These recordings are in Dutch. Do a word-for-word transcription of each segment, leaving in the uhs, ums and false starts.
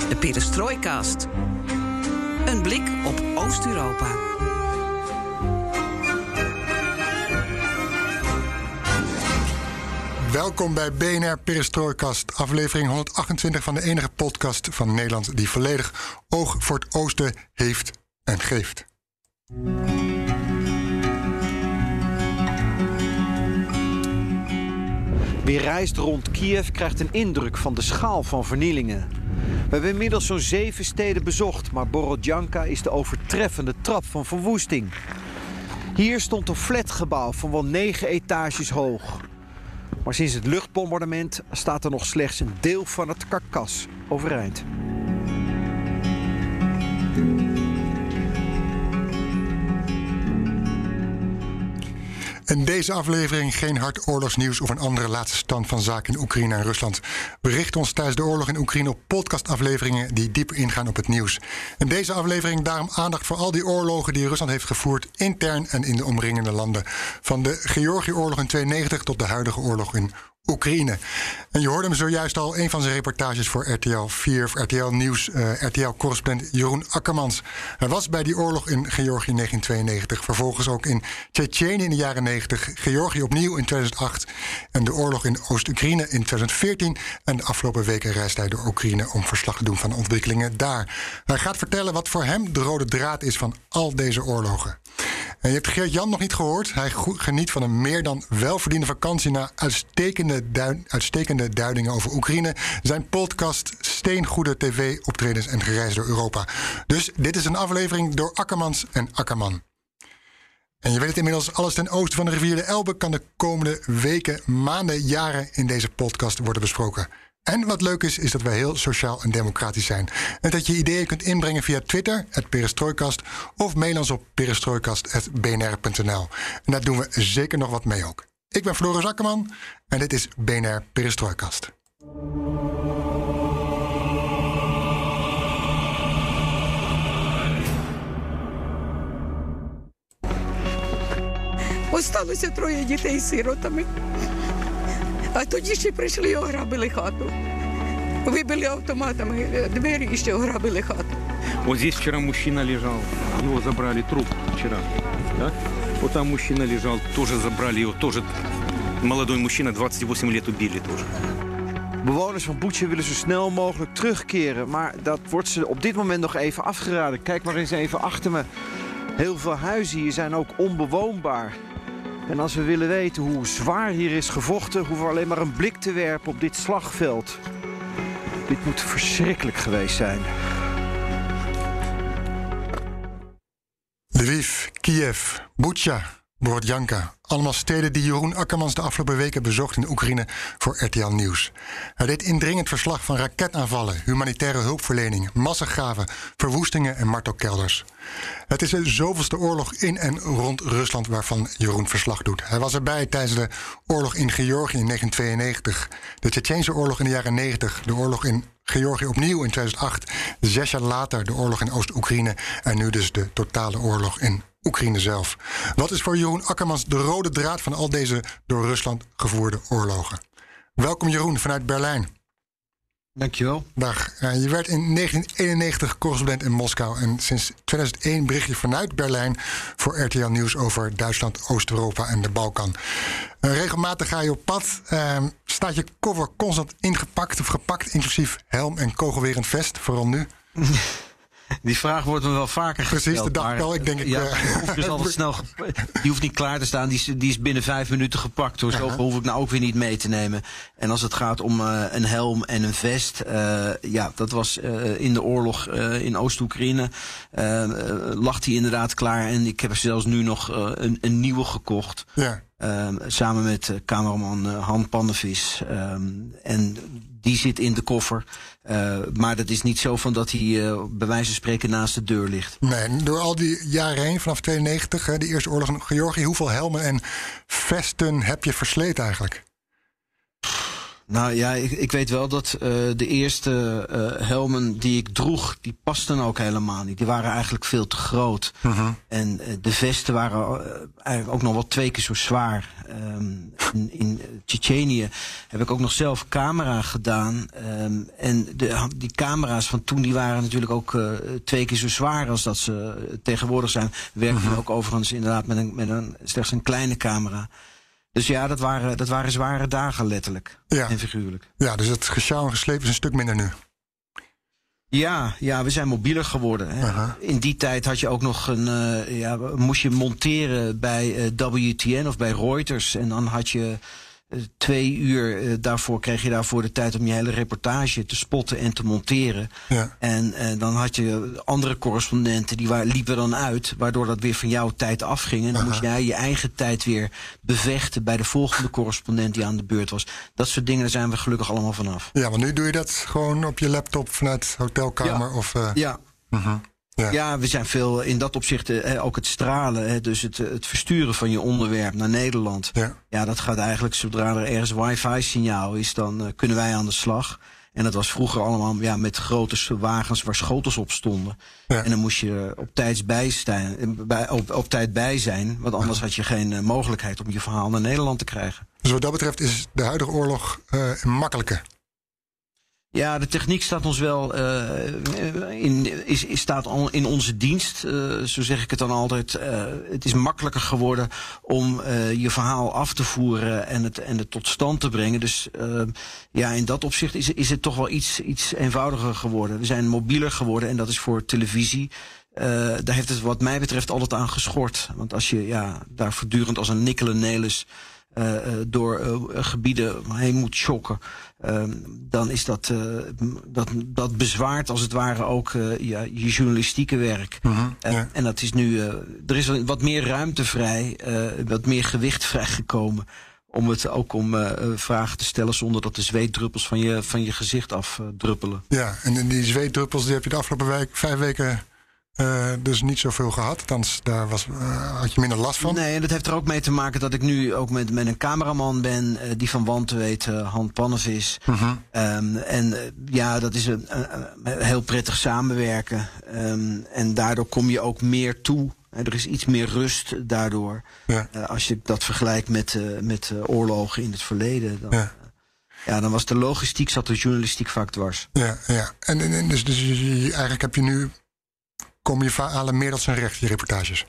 De Perestrojkast. Een blik op Oost-Europa. Welkom bij B N R Perestrojkast, aflevering honderdachtentwintig van de enige podcast van Nederland die volledig oog voor het oosten heeft en geeft. Wie reist rond Kiev krijgt een indruk van de schaal van vernielingen. We hebben inmiddels zo'n zeven steden bezocht, maar Borodjanka is de overtreffende trap van verwoesting. Hier stond een flatgebouw van wel negen etages hoog. Maar sinds het luchtbombardement staat er nog slechts een deel van het karkas overeind. In deze aflevering geen hard oorlogsnieuws of een andere laatste stand van zaken in Oekraïne en Rusland. We richten ons tijdens de oorlog in Oekraïne op podcastafleveringen die dieper ingaan op het nieuws. In deze aflevering daarom aandacht voor al die oorlogen die Rusland heeft gevoerd intern en in de omringende landen. Van de Georgië-oorlog in tweeënnegentig tot de huidige oorlog in Oekraïne. En je hoorde hem zojuist al, een van zijn reportages voor R T L vier of R T L Nieuws, uh, R T L-correspondent Jeroen Akkermans. Hij was bij die oorlog in Georgië in negentien tweeënnegentig, vervolgens ook in Tsjetsjenië in de jaren negentig, Georgië opnieuw in tweeduizend acht en de oorlog in Oost-Oekraïne in tweeduizend veertien. En de afgelopen weken reist hij door Oekraïne om verslag te doen van de ontwikkelingen daar. Hij gaat vertellen wat voor hem de rode draad is van al deze oorlogen. En je hebt Geert-Jan nog niet gehoord. Hij geniet van een meer dan welverdiende vakantie na uitstekende, du- uitstekende duidingen over Oekraïne. Zijn podcast steengoede tv-optredens en gereisd door Europa. Dus dit is een aflevering door Akkermans en Akkerman. En je weet het inmiddels, alles ten oosten van de rivier de Elbe kan de komende weken, maanden, jaren in deze podcast worden besproken. En wat leuk is, is dat wij heel sociaal en democratisch zijn. En dat je ideeën kunt inbrengen via Twitter, at Perestrojkast, of mail ons op perestrojkast at b n r punt n l. En daar doen we zeker nog wat mee ook. Ik ben Floris Akkerman en dit is B N R Perestrojkast. Осталося троє дітей сиротами. А тоді ще прийшли і ограбили хату. Вибили автоматами двері і ще ограбили хату. Вот здесь вчера мужчина лежал, его забрали, труп вчера. Да? Вот там мужчина лежал, тоже забрали его, тоже молодой мужчина, двадцать восемь лет убили тоже. Bewoners van Bucha willen zo snel mogelijk terugkeren, maar dat wordt ze op dit moment nog even afgeraden. Kijk maar eens even achter me. Heel veel huizen hier zijn ook onbewoonbaar. En als we willen weten hoe zwaar hier is gevochten, hoeven we alleen maar een blik te werpen op dit slagveld. Dit moet verschrikkelijk geweest zijn. Lviv, Kiev, Bucha, Borodjanka. Allemaal steden die Jeroen Akkermans de afgelopen weken bezocht in Oekraïne voor R T L Nieuws. Hij deed indringend verslag van raketaanvallen, humanitaire hulpverlening, massagraven, verwoestingen en martelkelders. Het is de zoveelste oorlog in en rond Rusland waarvan Jeroen verslag doet. Hij was erbij tijdens de oorlog in Georgië in negentien tweeënnegentig, de Tsjetsjeense oorlog in de jaren negentig, de oorlog in Georgië opnieuw in tweeduizend acht, zes jaar later de oorlog in Oost-Oekraïne en nu dus de totale oorlog in Oekraïne zelf. Wat is voor Jeroen Akkermans de rode draad van al deze door Rusland gevoerde oorlogen? Welkom Jeroen vanuit Berlijn. Dankjewel. Dag. Uh, je werd in negentien eenennegentig correspondent in Moskou en sinds tweeduizend één bericht je vanuit Berlijn voor R T L Nieuws over Duitsland, Oost-Europa en de Balkan. Uh, regelmatig ga je op pad. Uh, staat je cover constant ingepakt of gepakt, inclusief helm en kogelwerend vest, vooral nu? Die vraag wordt me wel vaker gesteld. Precies, de dag wel. Ik denk ik. Ja, Uh, dus altijd snel die hoeft niet klaar te staan. Die is, die is binnen vijf minuten gepakt. Hoor. Zo hoef ik nou ook weer niet mee te nemen. En als het gaat om uh, een helm en een vest. Uh, ja, dat was uh, in de oorlog uh, in Oost-Oekraïne. Uh, lag die inderdaad klaar. En ik heb er zelfs nu nog uh, een, een nieuwe gekocht. Ja. Uh, samen met uh, cameraman uh, Han Pannevis. Um, en die zit in de koffer. Uh, maar dat is niet zo van dat hij uh, bij wijze van spreken naast de deur ligt. Nee, door al die jaren heen, vanaf tweeënnegentig, hè, de eerste oorlog in Georgië, hoeveel helmen en vesten heb je versleten eigenlijk? Nou ja, ik, ik weet wel dat uh, de eerste uh, helmen die ik droeg, die pasten ook helemaal niet. Die waren eigenlijk veel te groot. Uh-huh. En uh, de vesten waren uh, eigenlijk ook nog wel twee keer zo zwaar. Um, in in Tsjetsjenië heb ik ook nog zelf camera gedaan. Um, en de, die camera's van toen die waren natuurlijk ook uh, twee keer zo zwaar als dat ze uh, tegenwoordig zijn. We werken uh-huh. ook overigens inderdaad met, een, met een, slechts een kleine camera. Dus ja, dat waren, dat waren zware dagen letterlijk ja. en figuurlijk. Ja, dus het gesjouw en gesleep is een stuk minder nu. Ja, ja, we zijn mobieler geworden. Hè. Uh-huh. In die tijd had je ook nog een, uh, ja, moest je monteren bij uh, W T N of bij Reuters. En dan had je uh, twee uur uh, daarvoor, kreeg je daarvoor de tijd om je hele reportage te spotten en te monteren. Ja. En uh, dan had je andere correspondenten, die waar, liepen dan uit, waardoor dat weer van jouw tijd afging. En dan uh-huh. moest jij je eigen tijd weer bevechten bij de volgende correspondent die aan de beurt was. Dat soort dingen, daar zijn we gelukkig allemaal vanaf. Ja, want nu doe je dat gewoon op je laptop vanuit hotelkamer? Ja. Of, uh... ja. Uh-huh. Ja. ja, we zijn veel in dat opzicht, eh, ook het stralen, hè, dus het, het versturen van je onderwerp naar Nederland. Ja. ja, dat gaat eigenlijk, zodra er ergens wifi-signaal is, dan uh, kunnen wij aan de slag. En dat was vroeger allemaal ja, met grote wagens waar schotels op stonden. Ja. En dan moest je op, tijds bij, staan, bij, op, op tijd bij zijn, want anders had je geen uh, mogelijkheid om je verhaal naar Nederland te krijgen. Dus wat dat betreft is de huidige oorlog uh, makkelijker? Ja, de techniek staat ons wel uh, in, is, is staat in onze dienst. Uh, zo zeg ik het dan altijd. Uh, het is makkelijker geworden om uh, je verhaal af te voeren en het, en het tot stand te brengen. Dus uh, ja, in dat opzicht is, is het toch wel iets, iets eenvoudiger geworden. We zijn mobieler geworden en dat is voor televisie. Uh, daar heeft het wat mij betreft altijd aan geschort. Want als je ja, daar voortdurend als een Nikkelen Nelis Uh, door uh, gebieden heen moet chokken, uh, dan is dat, uh, dat, dat bezwaart als het ware ook uh, ja, je journalistieke werk. Uh-huh, uh, ja. En dat is nu, uh, er is wat meer ruimte vrij, uh, wat meer gewicht vrijgekomen om het ook om uh, vragen te stellen zonder dat de zweetdruppels van je, van je gezicht afdruppelen. Ja, en die zweetdruppels die heb je de afgelopen week, vijf weken Uh, dus niet zoveel gehad. Althans, daar was, uh, had je minder last van. Nee, en dat heeft er ook mee te maken dat ik nu ook met, met een cameraman ben, uh, die van Wanten weet, uh, Han Pannev is. Uh-huh. Um, en uh, ja, dat is een, een, een heel prettig samenwerken. Um, en daardoor kom je ook meer toe. Er is iets meer rust daardoor. Ja. Uh, als je dat vergelijkt met, uh, met uh, oorlogen in het verleden. Dan, ja. Uh, ja, dan was de logistiek, zat de journalistiek vaak dwars. Ja, ja. En, en dus, dus eigenlijk heb je nu, kom je verhalen meer dan zijn recht, je reportages?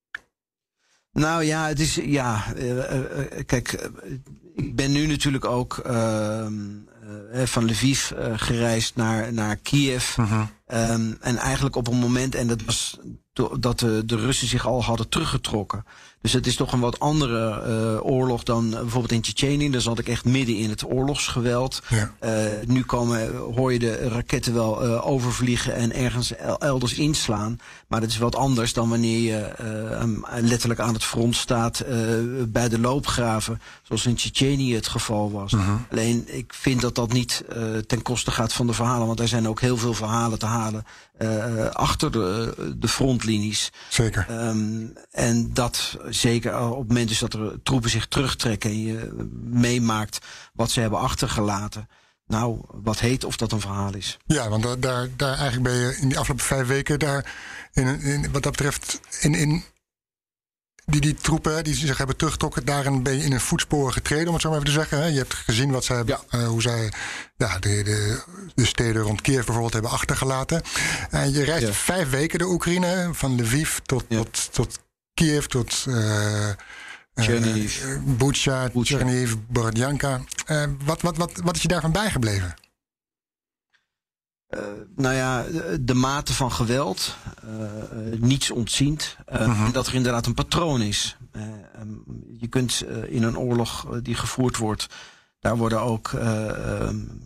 Nou ja, het is, ja, uh, uh, kijk, uh, ik ben nu natuurlijk ook uh, uh, van Lviv uh, gereisd naar, naar Kiev. Uh-huh. Um, en eigenlijk op een moment, en dat was to, dat de, de Russen zich al hadden teruggetrokken. Dus het is toch een wat andere uh, oorlog dan uh, bijvoorbeeld in Tsjetsjenië. Daar zat ik echt midden in het oorlogsgeweld. Ja. Uh, nu komen, hoor je de raketten wel uh, overvliegen en ergens elders inslaan. Maar dat is wat anders dan wanneer je uh, um, letterlijk aan het front staat uh, bij de loopgraven. Zoals in Tsjetsjenië het geval was. Uh-huh. Alleen ik vind dat dat niet uh, ten koste gaat van de verhalen. Want er zijn ook heel veel verhalen te halen uh, achter de, de frontlinies. Zeker. Um, en dat zeker op het moment dus dat er troepen zich terugtrekken en je meemaakt wat ze hebben achtergelaten. Nou, wat heet of dat een verhaal is. Ja, want daar, daar, daar eigenlijk ben je in die afgelopen vijf weken daar in, in, wat dat betreft in, in die, die troepen die zich hebben teruggetrokken, daarin ben je in een voetsporen getreden, om het zo maar even te zeggen. Je hebt gezien wat zij, ja. uh, hoe zij ja, de, de, de steden rond Kiev bijvoorbeeld hebben achtergelaten. En je reist ja. vijf weken de Oekraïne, van Lviv tot, ja. tot, tot Kiev, tot uh, Chernihiv, uh, Bucha, Chernihiv, Borodjanka. Uh, wat, wat, wat, wat is je daarvan bijgebleven? Uh, nou ja, de mate van geweld, uh, niets ontziend. Uh, uh-huh. En dat er inderdaad een patroon is. Uh, um, je kunt uh, in een oorlog uh, die gevoerd wordt, daar worden ook uh, um,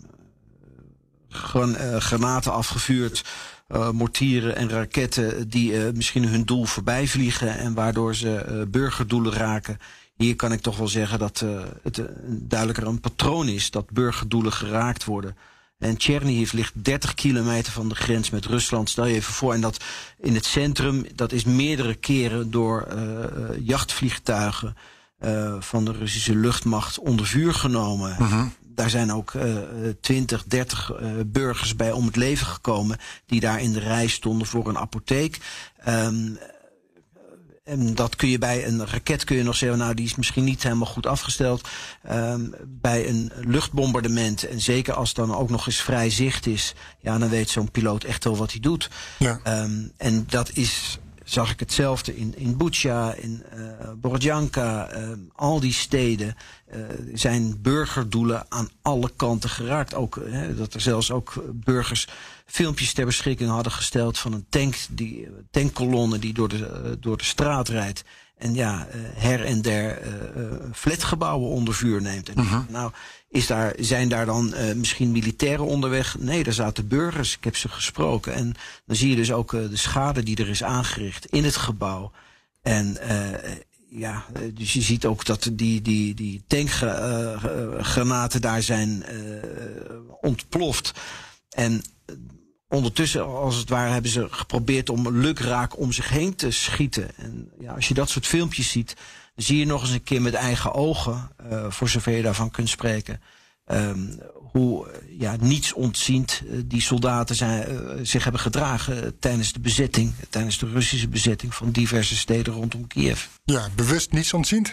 gran- uh, granaten afgevuurd, uh, mortieren en raketten die uh, misschien hun doel voorbij vliegen en waardoor ze uh, burgerdoelen raken. Hier kan ik toch wel zeggen dat uh, het uh, duidelijker een patroon is dat burgerdoelen geraakt worden. En Chernihiv ligt dertig kilometer van de grens met Rusland. Stel je even voor. En dat in het centrum, dat is meerdere keren door uh, jachtvliegtuigen uh, van de Russische luchtmacht onder vuur genomen. Uh-huh. daar zijn ook twintig, dertig burgers bij om het leven gekomen die daar in de rij stonden voor een apotheek. Um, En dat kun je bij een raket kun je nog zeggen, nou die is misschien niet helemaal goed afgesteld. Um, bij een luchtbombardement, en zeker als het dan ook nog eens vrij zicht is, ja, dan weet zo'n piloot echt wel wat hij doet. Ja. Um, en dat is, zag ik hetzelfde in, in Bucha, in uh, Borodjanka, uh, al die steden uh, zijn burgerdoelen aan alle kanten geraakt. Ook uh, dat er zelfs ook burgers filmpjes ter beschikking hadden gesteld van een tank, die tankkolonne die door de, uh, door de straat rijdt. En ja, uh, her en der uh, uh, flatgebouwen onder vuur neemt. En uh-huh. Nou, is daar, zijn daar dan uh, misschien militairen onderweg? Nee, daar zaten burgers. Ik heb ze gesproken. En dan zie je dus ook uh, de schade die er is aangericht in het gebouw. En uh, ja, dus je ziet ook dat die, die, die tankgranaten uh, daar zijn uh, ontploft. En ondertussen, als het ware, hebben ze geprobeerd om lukraak om zich heen te schieten. En ja, als je dat soort filmpjes ziet, dan zie je nog eens een keer met eigen ogen, uh, voor zover je daarvan kunt spreken, um, hoe uh, ja, niets ontziend uh, die soldaten zijn, uh, zich hebben gedragen uh, tijdens de bezetting, tijdens de Russische bezetting van diverse steden rondom Kiev. Ja, bewust niets ontziend?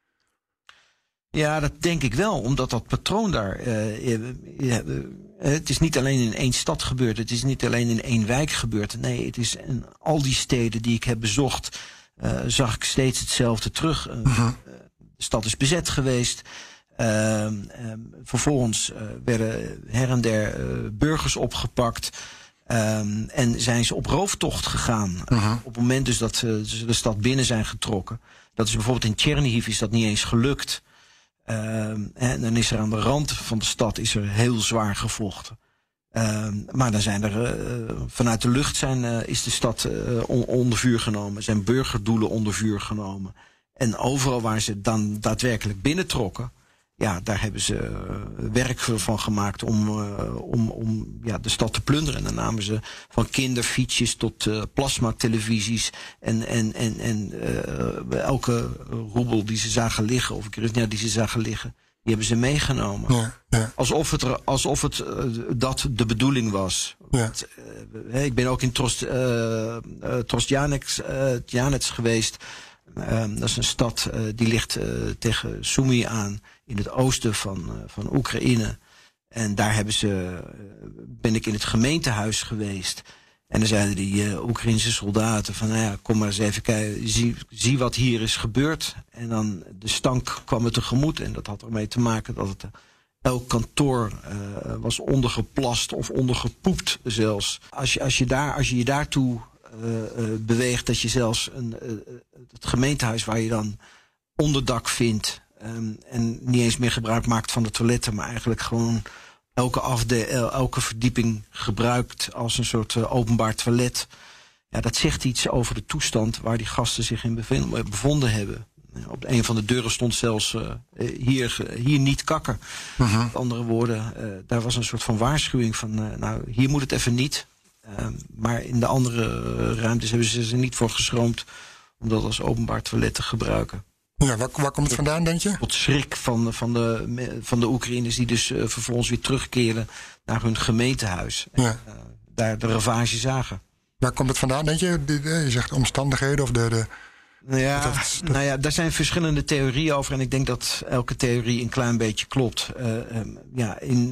Ja, dat denk ik wel, omdat dat patroon daar Uh, uh, uh, uh, het is niet alleen in één stad gebeurd. Het is niet alleen in één wijk gebeurd. Nee, het is in al die steden die ik heb bezocht, uh, zag ik steeds hetzelfde terug. Uh, uh-huh. De stad is bezet geweest. Uh, uh, vervolgens uh, werden her en der uh, burgers opgepakt. Uh, en zijn ze op rooftocht gegaan. Uh-huh. Op het moment dus dat uh, ze de stad binnen zijn getrokken. Dat is bijvoorbeeld in Chernihiv is dat niet eens gelukt. Uh, en dan is er aan de rand van de stad is er heel zwaar gevochten. Uh, maar dan zijn er uh, vanuit de lucht zijn, uh, is de stad uh, on, onder vuur genomen. Zijn burgerdoelen onder vuur genomen. En overal waar ze dan daadwerkelijk binnentrokken, ja, daar hebben ze uh, werk van gemaakt om, uh, om, om ja, de stad te plunderen. En dan namen ze van kinderfietsjes tot uh, plasmatelevisies en, en, en, en uh, elke roebel die ze zagen liggen, of ja, die ze zagen liggen, die hebben ze meegenomen. Ja, ja. Alsof het, er, alsof het uh, dat de bedoeling was. Ja. Want, uh, ik ben ook in Trost, uh, uh, Trostjanets uh, geweest. Uh, dat is een stad uh, die ligt uh, tegen Sumy aan, in het oosten van, uh, van Oekraïne. En daar hebben ze, uh, ben ik in het gemeentehuis geweest. En dan zeiden die uh, Oekraïnse soldaten van, nou ja, kom maar eens even kijken, zie, zie wat hier is gebeurd. En dan de stank kwam er tegemoet. En dat had ermee te maken dat het, uh, elk kantoor uh, was ondergeplast of ondergepoept zelfs. Als je, als je, daar, als je je daartoe Uh, uh, beweegt, dat je zelfs een, uh, het gemeentehuis waar je dan onderdak vindt, um, en niet eens meer gebruik maakt van de toiletten, maar eigenlijk gewoon elke, afde- elke verdieping gebruikt als een soort uh, openbaar toilet. Ja, dat zegt iets over de toestand waar die gasten zich in bevind- bevonden hebben. Op een van de deuren stond zelfs uh, hier, hier niet kakken. Uh-huh. Met andere woorden, uh, daar was een soort van waarschuwing van, uh, nou, hier moet het even niet. Uh, maar in de andere uh, ruimtes hebben ze er niet voor geschroomd om dat als openbaar toilet te gebruiken. Ja, waar, waar komt het vandaan, denk je? Tot schrik van, van, de, van de Oekraïners die dus uh, vervolgens weer terugkeren naar hun gemeentehuis. En, ja. uh, daar de ravage zagen. Waar komt het vandaan, denk je? Je zegt omstandigheden of de... de... Ja, dat, dat... nou ja, daar zijn verschillende theorieën over. En ik denk dat elke theorie een klein beetje klopt. Uh, um, ja, in,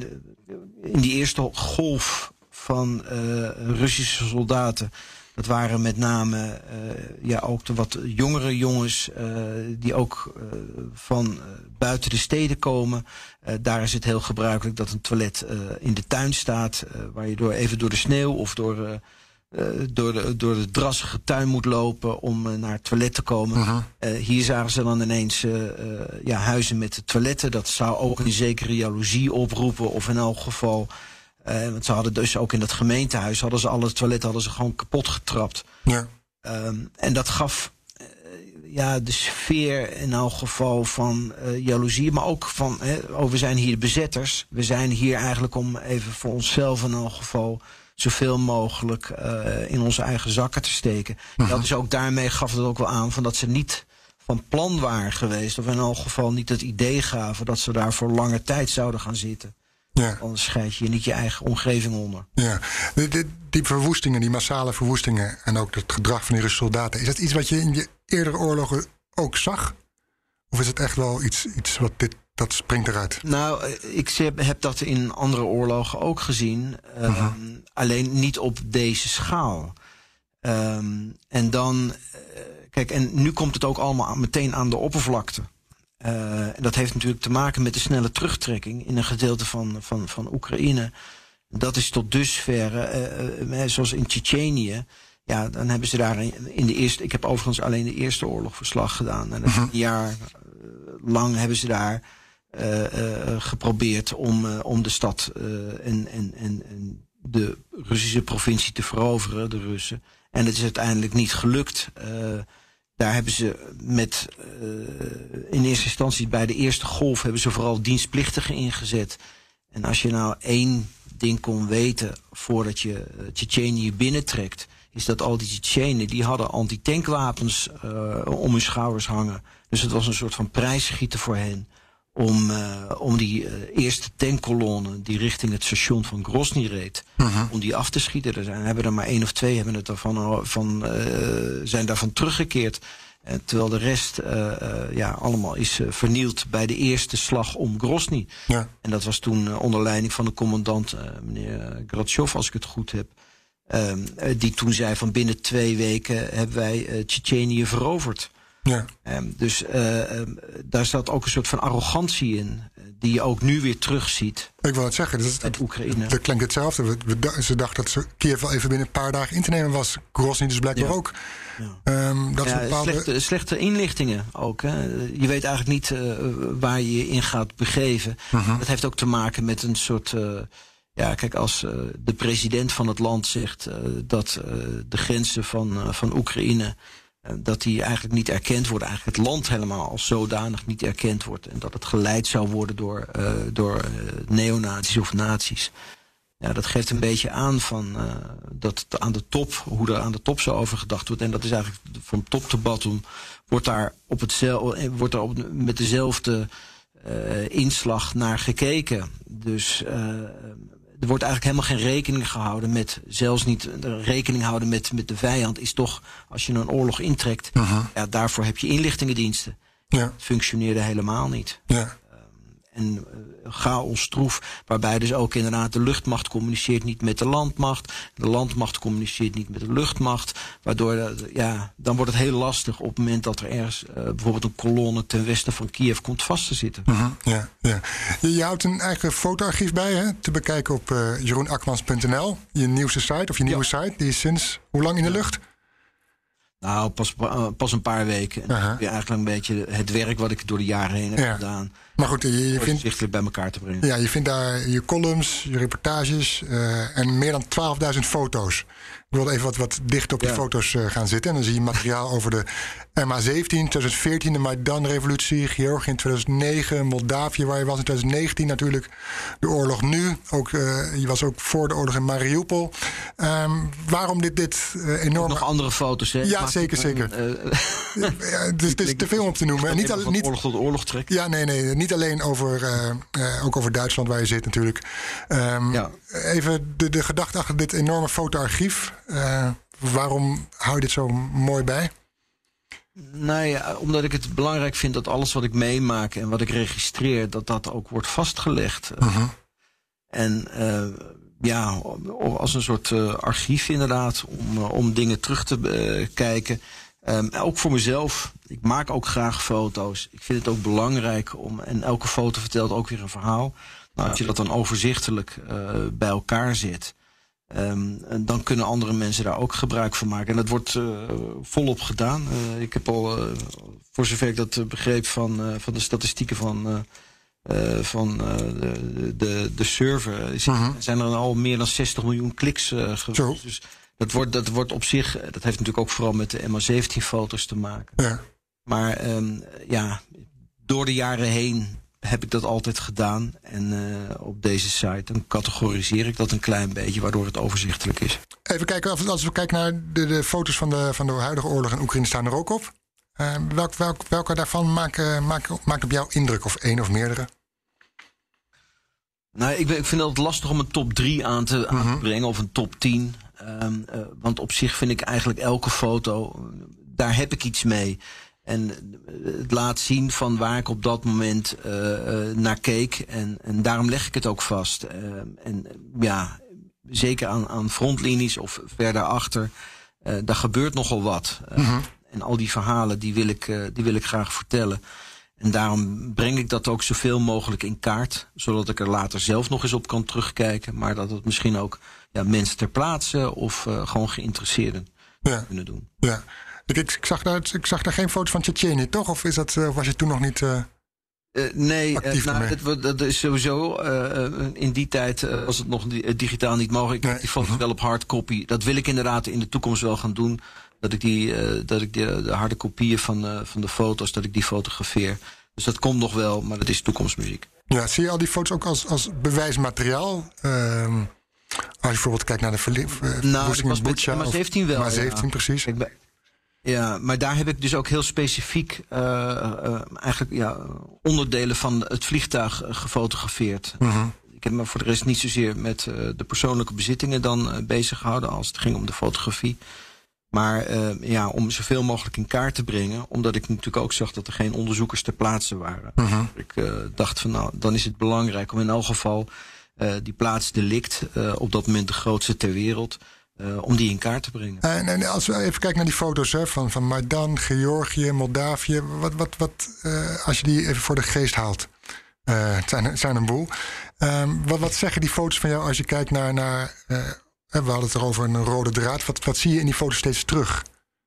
in die eerste golf van uh, Russische soldaten, dat waren met name uh, ja, ook de wat jongere jongens uh, die ook uh, van uh, buiten de steden komen. Uh, daar is het heel gebruikelijk dat een toilet uh, in de tuin staat, uh, waar je door, even door de sneeuw of door, uh, uh, door, de, door de drassige tuin moet lopen om uh, naar het toilet te komen. Uh-huh. Uh, hier zagen ze dan ineens uh, uh, ja, huizen met toiletten. Dat zou ook een zekere jaloezie oproepen, of in elk geval... Uh, want ze hadden dus ook in dat gemeentehuis, hadden ze alle toiletten hadden ze gewoon kapot getrapt. Ja. Um, en dat gaf uh, ja, de sfeer in elk geval van uh, jaloezie, maar ook van, hè, oh, we zijn hier bezetters. We zijn hier eigenlijk om even voor onszelf in elk geval zoveel mogelijk uh, in onze eigen zakken te steken. Uh-huh. Dat is ook daarmee gaf het ook wel aan van dat ze niet van plan waren geweest, of in elk geval niet het idee gaven dat ze daar voor lange tijd zouden gaan zitten. Ja. Anders scheid je niet je eigen omgeving onder. Ja, die, die, die verwoestingen, die massale verwoestingen en ook het gedrag van die Russische soldaten, is dat iets wat je in je eerdere oorlogen ook zag? Of is het echt wel iets, iets wat dit, dat springt eruit? Nou, ik heb dat in andere oorlogen ook gezien. Um, uh-huh. Alleen niet op deze schaal. Um, en dan, uh, kijk, en nu komt het ook allemaal meteen aan de oppervlakte. Uh, en dat heeft natuurlijk te maken met de snelle terugtrekking in een gedeelte van, van, van Oekraïne. Dat is tot dusverre, uh, uh, zoals in Tsjetsjenië. Ja, dan hebben ze daar in de eerste... Ik heb overigens alleen de eerste oorlog verslag gedaan. En uh-huh. een jaar uh, lang hebben ze daar uh, uh, geprobeerd om, uh, om de stad uh, en, en, en, en de Russische provincie te veroveren, de Russen. En het is uiteindelijk niet gelukt. Uh, daar hebben ze met... Uh, in eerste instantie bij de eerste golf hebben ze vooral dienstplichtigen ingezet. En als je nou één ding kon weten voordat je uh, Tsjetsjenië binnentrekt, is dat al die Tsjetsjenen, die hadden antitankwapens uh, om hun schouders hangen. Dus het was een soort van prijsschieten voor hen om, uh, om die uh, eerste tankkolonne die richting het station van Grozny reed, uh-huh. om die af te schieten. Er zijn, hebben er maar één of twee hebben het daarvan, van, uh, zijn daarvan teruggekeerd. Uh, terwijl de rest uh, uh, ja, allemaal is uh, vernield bij de eerste slag om Grozny. Ja. En dat was toen uh, onder leiding van de commandant, uh, meneer Gratchov, als ik het goed heb. Um, die toen zei van binnen twee weken hebben wij uh, Tsjetsjenië veroverd. Ja. Um, dus uh, um, daar zat ook een soort van arrogantie in, uh, die je ook nu weer terugziet. Ik wil het zeggen, dat, uit Oekraïne. Dat klinkt hetzelfde. We, we, ze dachten dat ze Kiev wel even binnen een paar dagen in te nemen was. Grozny dus blijkbaar ja. ook. Ja. Um, dat ja, bepaalde... slechte, slechte inlichtingen ook. Hè. Je weet eigenlijk niet uh, waar je je in gaat begeven. Uh-huh. Dat heeft ook te maken met een soort... Uh, Ja, kijk, als uh, de president van het land zegt uh, dat uh, de grenzen van, uh, van Oekraïne, uh, dat die eigenlijk niet erkend worden, eigenlijk het land helemaal als zodanig niet erkend wordt, en dat het geleid zou worden door, uh, door uh, neonazies of nazi's. Ja, dat geeft een beetje aan van uh, dat aan de top, hoe er aan de top zo over gedacht wordt. En dat is eigenlijk van top tot bottom wordt daar op hetzelfde, wordt daar op, met dezelfde uh, inslag naar gekeken. Dus uh, er wordt eigenlijk helemaal geen rekening gehouden met, zelfs niet rekening houden met, met de vijand, is toch, als je een oorlog intrekt, uh-huh. ja, daarvoor heb je inlichtingendiensten. Ja. Het functioneerde helemaal niet. Ja. En uh, chaos, troef, waarbij dus ook inderdaad de luchtmacht communiceert niet met de landmacht, de landmacht communiceert niet met de luchtmacht, waardoor, uh, ja, dan wordt het heel lastig op het moment dat er ergens uh, bijvoorbeeld een kolonne ten westen van Kiev komt vast te zitten. Uh-huh, ja, ja. Je, je houdt een eigen fotoarchief bij, hè, te bekijken op uh, jeroen akmans punt n l, je nieuwste site, of je nieuwe ja. site, die is sinds hoe lang in de lucht? Nou, pas, uh, pas een paar weken. En uh-huh. ja, eigenlijk een beetje het werk wat ik door de jaren heen heb ja. gedaan. Maar goed, je, je vindt zichtelijk bij elkaar te brengen. Ja, je vindt daar je columns, je reportages uh, en meer dan twaalfduizend foto's. Ik wil even wat, wat dicht op die ja. foto's uh, gaan zitten. En dan zie je materiaal over de M H zeventien, twintig veertien, de Maidan-revolutie, Georgië in twintig negen, Moldavië, waar je was in twintig negentien natuurlijk, de oorlog nu. Ook, uh, je was ook voor de oorlog in Mariupol. Um, waarom dit, dit uh, enorme... Nog andere foto's, hè? Ja, Maak zeker, zeker. Uh, ja, het is, het is te veel om te noemen. En niet al, niet, oorlog tot oorlog trek. Ja, nee, nee. Niet alleen over, uh, uh, ook over Duitsland waar je zit natuurlijk. Um, ja. Even de, de gedachte achter dit enorme fotoarchief. Uh, waarom hou je dit zo mooi bij? Nou ja, omdat ik het belangrijk vind dat alles wat ik meemaak en wat ik registreer, dat dat ook wordt vastgelegd. Uh-huh. En uh, ja, als een soort uh, archief inderdaad, om, uh, om dingen terug te uh, kijken. Um, ook voor mezelf. Ik maak ook graag foto's. Ik vind het ook belangrijk om, en elke foto vertelt ook weer een verhaal. Nou, als je dat dan overzichtelijk uh, bij elkaar zet, Um, dan kunnen andere mensen daar ook gebruik van maken. En dat wordt uh, volop gedaan. Uh, ik heb al, uh, voor zover ik dat uh, begreep van, uh, van de statistieken van, uh, uh, van uh, de, de, de server, is, uh-huh. zijn er al meer dan zestig miljoen kliks uh, geweest. Dus dat wordt, dat wordt op zich, dat heeft natuurlijk ook vooral met de M H zeventien foto's te maken. Ja. Maar um, ja, door de jaren heen heb ik dat altijd gedaan. En uh, op deze site dan categoriseer ik dat een klein beetje, waardoor het overzichtelijk is. Even kijken, als we kijken naar de, de foto's van de, van de huidige oorlog in Oekraïne, staan er ook op. Uh, welk, welk, welke daarvan maken, maken, maakt op jou indruk? Of één of meerdere? Nou, ik, ben, ik vind het lastig om een top drie aan te, aan te brengen. Of een top tien. Um, uh, want op zich vind ik eigenlijk elke foto... daar heb ik iets mee. En het laat zien van waar ik op dat moment uh, uh, naar keek. En, en daarom leg ik het ook vast. Uh, en ja, zeker aan, aan frontlinies of verder achter. Uh, daar gebeurt nogal wat. Uh, mm-hmm. En al die verhalen die wil ik, uh, die wil ik graag vertellen. En daarom breng ik dat ook zoveel mogelijk in kaart. Zodat ik er later zelf nog eens op kan terugkijken. Maar dat het misschien ook ja, mensen ter plaatse of uh, gewoon geïnteresseerden ja. kunnen doen. Ja. Ik, ik, ik, zag daar, ik zag daar geen foto's van Tsjetsjenië, toch? Of is dat, uh, was je toen nog niet uh, uh, nee, actief uh, nou, ermee? dat, dat is sowieso... Uh, in die tijd uh, was het nog digitaal niet mogelijk. Ik heb die foto's wel op hardcopy. Dat wil ik inderdaad in de toekomst wel gaan doen. Dat ik, die, uh, dat ik de, de harde kopieën van, uh, van de foto's, dat ik die fotografeer. Dus dat komt nog wel, maar dat is toekomstmuziek. Ja, zie je al die foto's ook als, als bewijsmateriaal? Uh, als je bijvoorbeeld kijkt naar de verliefding uh, nou, in Bucha. Maar zeventien wel. Maar zeventien, ja. Precies. Kijk, bij, ja, maar daar heb ik dus ook heel specifiek uh, uh, eigenlijk ja, onderdelen van het vliegtuig uh, gefotografeerd. Mm-hmm. Ik heb me voor de rest niet zozeer met uh, de persoonlijke bezittingen dan uh, bezig gehouden als het ging om de fotografie. Maar uh, ja, om zoveel mogelijk in kaart te brengen. Omdat ik natuurlijk ook zag dat er geen onderzoekers ter plaatse waren. Mm-hmm. Ik uh, dacht van nou, dan is het belangrijk om in elk geval uh, die plaatsdelict, uh, op dat moment de grootste ter wereld, uh, om die in kaart te brengen. En, en als we even kijken naar die foto's hè, van, van Maidan, Georgië, Moldavië. Wat, wat, wat, uh, als je die even voor de geest haalt. Uh, het, zijn, het zijn een boel. Um, wat, wat zeggen die foto's van jou als je kijkt naar... naar uh, we hadden het erover een rode draad. Wat, wat zie je in die foto's steeds terug?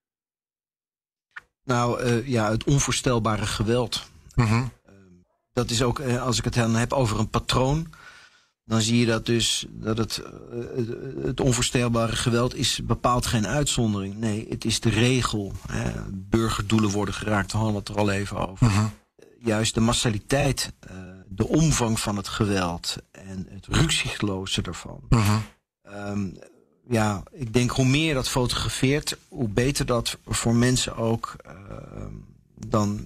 Nou, uh, ja, het onvoorstelbare geweld. Mm-hmm. Uh, dat is ook, uh, als ik het dan heb over een patroon, dan zie je dat dus, dat het, uh, het onvoorstelbare geweld is bepaald geen uitzondering. Nee, het is de regel. Hè. Burgerdoelen worden geraakt, daar hadden we het er al even over. Mm-hmm. Uh, juist de massaliteit, uh, de omvang van het geweld en het rukzichtloze ervan. Mm-hmm. Um, ja, ik denk hoe meer dat fotografeert, hoe beter dat voor mensen ook uh, dan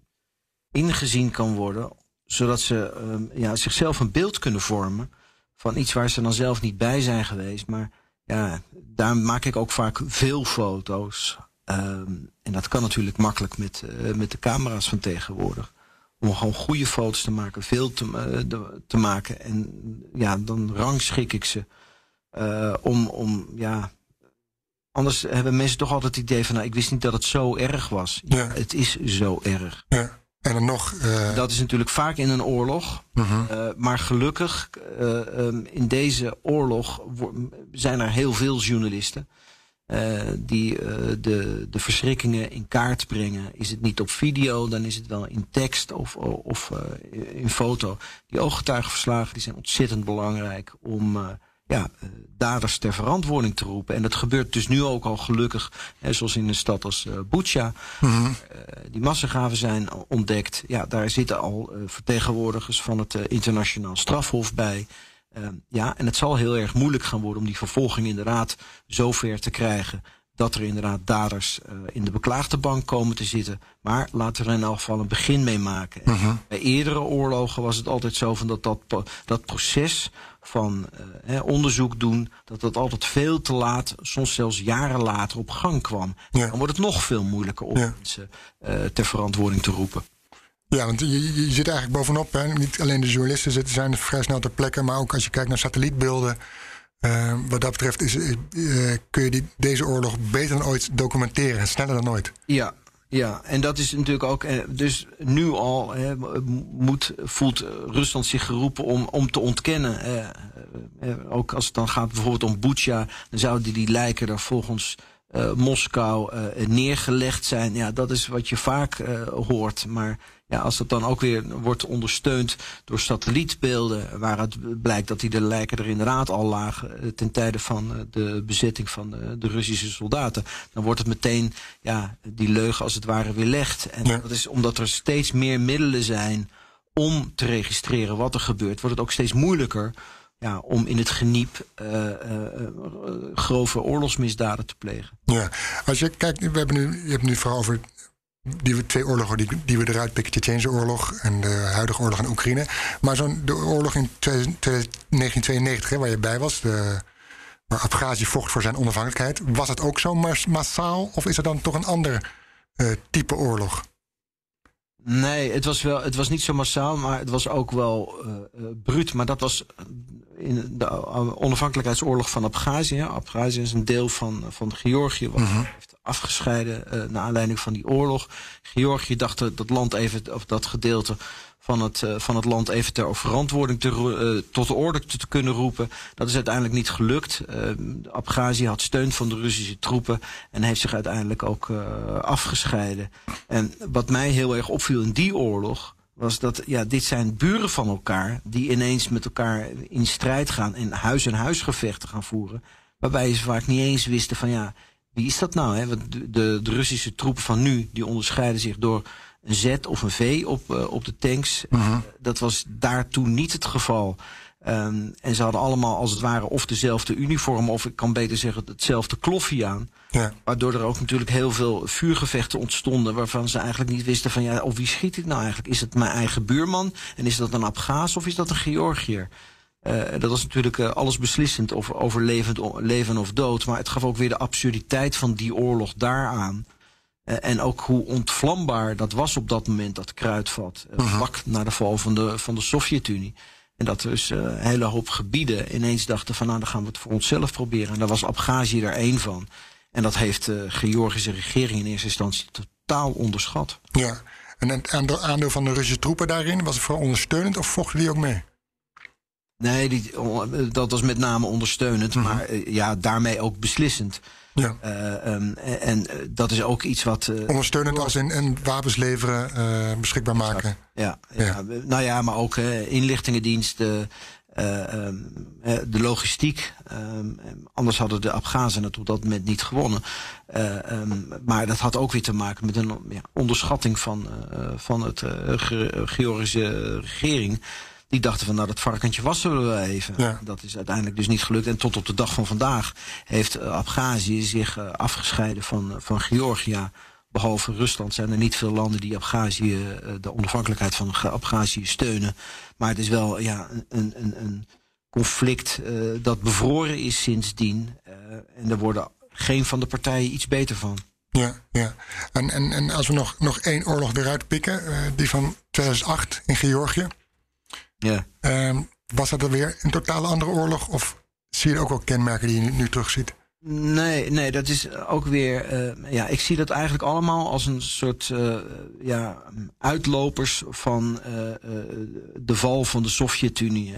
ingezien kan worden. Zodat ze um, ja, zichzelf een beeld kunnen vormen van iets waar ze dan zelf niet bij zijn geweest. Maar ja, daar maak ik ook vaak veel foto's. Um, en dat kan natuurlijk makkelijk met, uh, met de camera's van tegenwoordig. Om gewoon goede foto's te maken, veel te, uh, de, te maken. En ja, dan rangschik ik ze. Uh, om, om, ja... Anders hebben mensen toch altijd het idee van... nou, ik wist niet dat het zo erg was. Ja, ja. Het is zo erg. Ja. En dan nog... Uh... Dat is natuurlijk vaak in een oorlog. Uh-huh. Uh, maar gelukkig, uh, um, in deze oorlog... Wo- zijn er heel veel journalisten... Uh, die uh, de, de verschrikkingen in kaart brengen. Is het niet op video, dan is het wel in tekst of, of uh, in foto. Die ooggetuigenverslagen die zijn ontzettend belangrijk... om... Uh, Ja, daders ter verantwoording te roepen. En dat gebeurt dus nu ook al gelukkig, hè, zoals in een stad als uh, Bucha. Mm-hmm. Uh, die massagraven zijn ontdekt. Ja, daar zitten al uh, vertegenwoordigers van het uh, internationaal strafhof bij. Uh, ja, en het zal heel erg moeilijk gaan worden om die vervolging inderdaad zover te krijgen dat er inderdaad daders uh, in de beklaagde bank komen te zitten. Maar laten we er in elk geval een begin mee maken. Mm-hmm. Bij eerdere oorlogen was het altijd zo van dat dat, dat proces van uh, hè, onderzoek doen, dat dat altijd veel te laat, soms zelfs jaren later op gang kwam. Ja. Dan wordt het nog veel moeilijker om ja. mensen uh, ter verantwoording te roepen. Ja, want je, je zit eigenlijk bovenop. Hè? Niet alleen de journalisten zitten, zijn vrij snel ter plekke, maar ook als je kijkt naar satellietbeelden. Uh, wat dat betreft is, uh, kun je die, deze oorlog beter dan ooit documenteren, sneller dan ooit. Ja, ja, en dat is natuurlijk ook, eh, dus nu al hè, moet, voelt Rusland zich geroepen om, om te ontkennen. Eh, eh, ook als het dan gaat bijvoorbeeld om Bucha, dan zouden die lijken er volgens uh, Moskou uh, neergelegd zijn. Ja, dat is wat je vaak uh, hoort, maar ja, als dat dan ook weer wordt ondersteund door satellietbeelden, waar het blijkt dat die de lijken er inderdaad al lagen ten tijde van de bezetting van de, de Russische soldaten, dan wordt het meteen ja, die leugen als het ware weerlegd. En ja. dat is omdat er steeds meer middelen zijn om te registreren wat er gebeurt, wordt het ook steeds moeilijker ja, om in het geniep uh, uh, grove oorlogsmisdaden te plegen. Ja, als je kijkt, we hebben nu, je hebt nu vooral over die twee oorlogen die, die we eruit pikken, de Tsjetsjenië-oorlog en de huidige oorlog in Oekraïne. Maar zo'n de oorlog in negentien tweeënnegentig, hè, waar je bij was, de, waar Abhazie vocht voor zijn onafhankelijkheid, was het ook zo massaal? Of is er dan toch een ander uh, type oorlog? Nee, het was, wel, het was niet zo massaal, maar het was ook wel uh, uh, bruut. Maar dat was in de onafhankelijkheidsoorlog van Abhazie. Abhazie is een deel van, van Georgië, wat mm-hmm. heeft afgescheiden uh, naar aanleiding van die oorlog. Georgië dacht dat land even, of dat gedeelte van het, uh, van het land even ter verantwoording te, uh, tot de orde te, te kunnen roepen. Dat is uiteindelijk niet gelukt. Uh, Abhazie had steun van de Russische troepen en heeft zich uiteindelijk ook uh, afgescheiden. En wat mij heel erg opviel in die oorlog was dat, ja, dit zijn buren van elkaar die ineens met elkaar in strijd gaan en huis-en-huisgevechten gaan voeren. Waarbij ze vaak niet eens wisten van, ja, wie is dat nou? Hè? Want de, de, de Russische troepen van nu, die onderscheiden zich door een Z of een V op, uh, op de tanks. Uh-huh. Uh, dat was daar toen niet het geval. Um, en ze hadden allemaal als het ware of dezelfde uniform, of ik kan beter zeggen hetzelfde kloffie aan. Ja. Waardoor er ook natuurlijk heel veel vuurgevechten ontstonden, waarvan ze eigenlijk niet wisten van, ja, of wie schiet ik nou eigenlijk? Is het mijn eigen buurman? En is dat een Abchaas of is dat een Georgiër? Uh, dat was natuurlijk uh, alles beslissend of over levend, leven of dood. Maar het gaf ook weer de absurditeit van die oorlog daaraan. Uh, en ook hoe ontvlambaar dat was op dat moment, dat kruidvat. Uh, uh-huh. Vlak na de val van de, van de Sovjet-Unie. En dat dus uh, een hele hoop gebieden ineens dachten van, nou, dan gaan we het voor onszelf proberen. En daar was Abhazie er één van. En dat heeft de Georgische regering in eerste instantie totaal onderschat. Ja, en het aandeel van de Russische troepen daarin, was het vooral ondersteunend of vochten die ook mee? Nee, die, dat was met name ondersteunend, mm-hmm. maar uh, ja, daarmee ook beslissend. Ja. Uh, um, en, en dat is ook iets wat... Uh, ondersteunend als in en wapens leveren, uh, beschikbaar maken. Ja, ja, ja. ja, nou ja, maar ook uh, inlichtingendiensten, uh, um, uh, de logistiek. Um, anders hadden de Abchazen het op dat moment niet gewonnen. Uh, um, maar dat had ook weer te maken met een ja, onderschatting van, uh, van het uh, Ge- Georgische regering. Die dachten van, nou, dat varkentje wassen we wel even. Ja. Dat is uiteindelijk dus niet gelukt. En tot op de dag van vandaag heeft uh, Abhazie zich uh, afgescheiden van, uh, van Georgië. Behalve Rusland zijn er niet veel landen die Abhazie, uh, de onafhankelijkheid van Abhazie steunen. Maar het is wel ja, een, een, een conflict uh, dat bevroren is sindsdien. Uh, en er worden geen van de partijen iets beter van. Ja, ja. En, en, en als we nog, nog één oorlog eruit pikken, uh, die van tweeduizend acht in Georgië. Ja. Um, was dat er weer een totale andere oorlog? Of zie je ook al kenmerken die je nu, nu terugziet? Nee, nee, dat is ook weer... Uh, ja, ik zie dat eigenlijk allemaal als een soort uh, ja, uitlopers van uh, uh, de val van de Sovjet-Unie. Uh,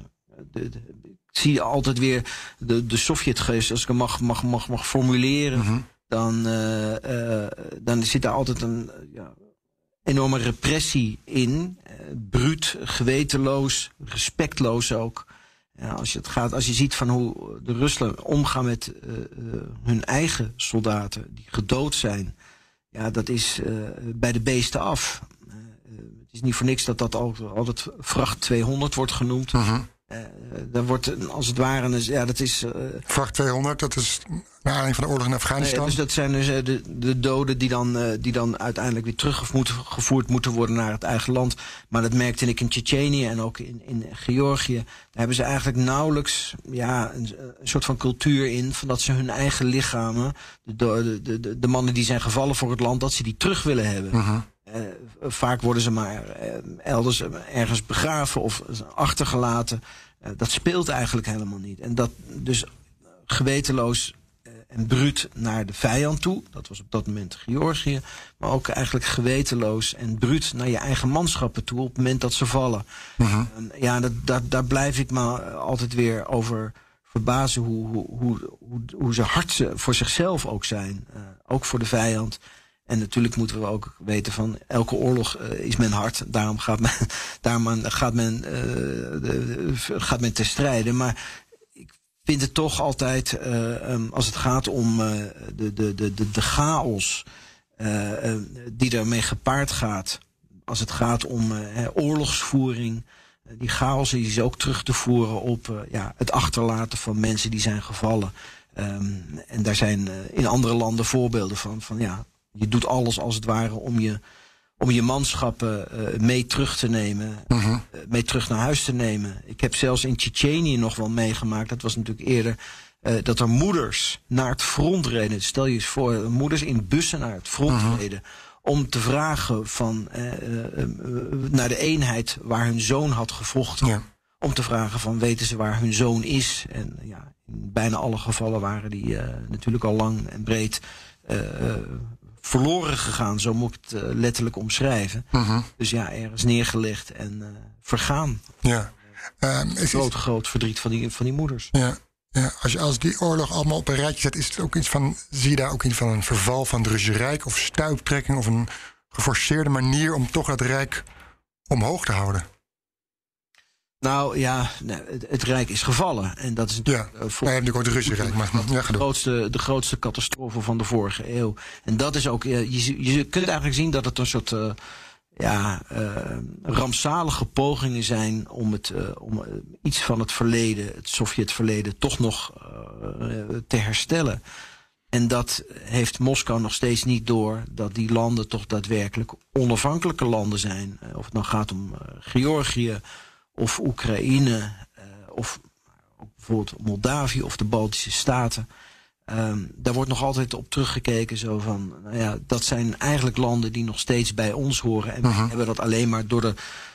de, de, ik zie altijd weer de, de Sovjetgeest, als ik hem mag, mag, mag, mag formuleren. Mm-hmm. Dan, uh, uh, dan zit daar altijd een... Ja, enorme repressie in, uh, bruut, gewetenloos, respectloos ook. Ja, als je het gaat, als je ziet van hoe de Russen omgaan met uh, uh, hun eigen soldaten die gedood zijn, ja, dat is uh, bij de beesten af. Uh, uh, het is niet voor niks dat dat altijd vracht tweehonderd wordt genoemd. Uh-huh. Uh, daar wordt als het ware, dus, ja, dat is... Uh, vracht tweehonderd, dat is naar aanleiding van de oorlog in Afghanistan. Nee, dus dat zijn dus uh, de, de doden die dan, uh, die dan uiteindelijk weer teruggevoerd moeten worden naar het eigen land. Maar dat merkte ik in Tsjetsjenië en ook in, in Georgië. Daar hebben ze eigenlijk nauwelijks ja, een, een soort van cultuur in, van dat ze hun eigen lichamen, de, de, de, de mannen die zijn gevallen voor het land, dat ze die terug willen hebben. Uh-huh. Uh, vaak worden ze maar uh, elders uh, ergens begraven of achtergelaten. Uh, dat speelt eigenlijk helemaal niet. En dat dus gewetenloos uh, en bruut naar de vijand toe. Dat was op dat moment Georgië. Maar ook eigenlijk gewetenloos en bruut naar je eigen manschappen toe op het moment dat ze vallen. Uh-huh. Uh, ja, dat, dat, daar blijf ik me altijd weer over verbazen hoe, hoe, hoe, hoe, hoe ze hard ze voor zichzelf ook zijn. Uh, ook voor de vijand. En natuurlijk moeten we ook weten van elke oorlog uh, is men hard. Daarom gaat men, daarom gaat men, uh, de, gaat men ter strijde. Maar ik vind het toch altijd, uh, um, als het gaat om uh, de, de, de, de, de chaos uh, uh, die daarmee gepaard gaat. Als het gaat om uh, oorlogsvoering. Uh, die chaos die is ook terug te voeren op uh, ja, het achterlaten van mensen die zijn gevallen. Um, en daar zijn uh, in andere landen voorbeelden van. van ja, je doet alles als het ware om je, om je manschappen uh, mee terug te nemen. Uh-huh. Uh, mee terug naar huis te nemen. Ik heb zelfs in Tsjetsjenië nog wel meegemaakt. Dat was natuurlijk eerder. Uh, dat er moeders naar het front reden. Stel je eens voor, moeders in bussen naar het front uh-huh. reden. Om te vragen van, uh, uh, uh, naar de eenheid waar hun zoon had gevochten. Ja. Om te vragen van, weten ze waar hun zoon is? En ja, in bijna alle gevallen waren die uh, natuurlijk al lang en breed uh, uh, verloren gegaan. Zo moet ik het uh, letterlijk omschrijven. Uh-huh. Dus ja, ergens neergelegd en uh, vergaan. Ja. Um, is, groot, groot verdriet van die, van die moeders. Ja. Ja, als je als die oorlog allemaal op een rijtje zet, is het ook iets van, zie je daar ook iets van een verval van het Russische Rijk of stuiptrekking of een geforceerde manier om toch dat Rijk omhoog te houden? Nou ja, nee, het, het Rijk is gevallen. En dat is natuurlijk. Ja, uh, voor, nou, ja, natuurlijk ook het Russische Rijk. Maar, ja, de, grootste, de grootste catastrofe van de vorige eeuw. En dat is ook. Uh, je, je kunt eigenlijk zien dat het een soort. Uh, ja, uh, rampzalige pogingen zijn om, het, uh, om uh, iets van het verleden, het Sovjetverleden, toch nog uh, te herstellen. En dat heeft Moskou nog steeds niet door, dat die landen toch daadwerkelijk onafhankelijke landen zijn. Uh, of het nou gaat om uh, Georgië of Oekraïne uh, of bijvoorbeeld Moldavië of de Baltische Staten. Um, daar wordt nog altijd op teruggekeken, zo van, nou ja, dat zijn eigenlijk landen die nog steeds bij ons horen. En uh-huh. we hebben dat alleen maar door de,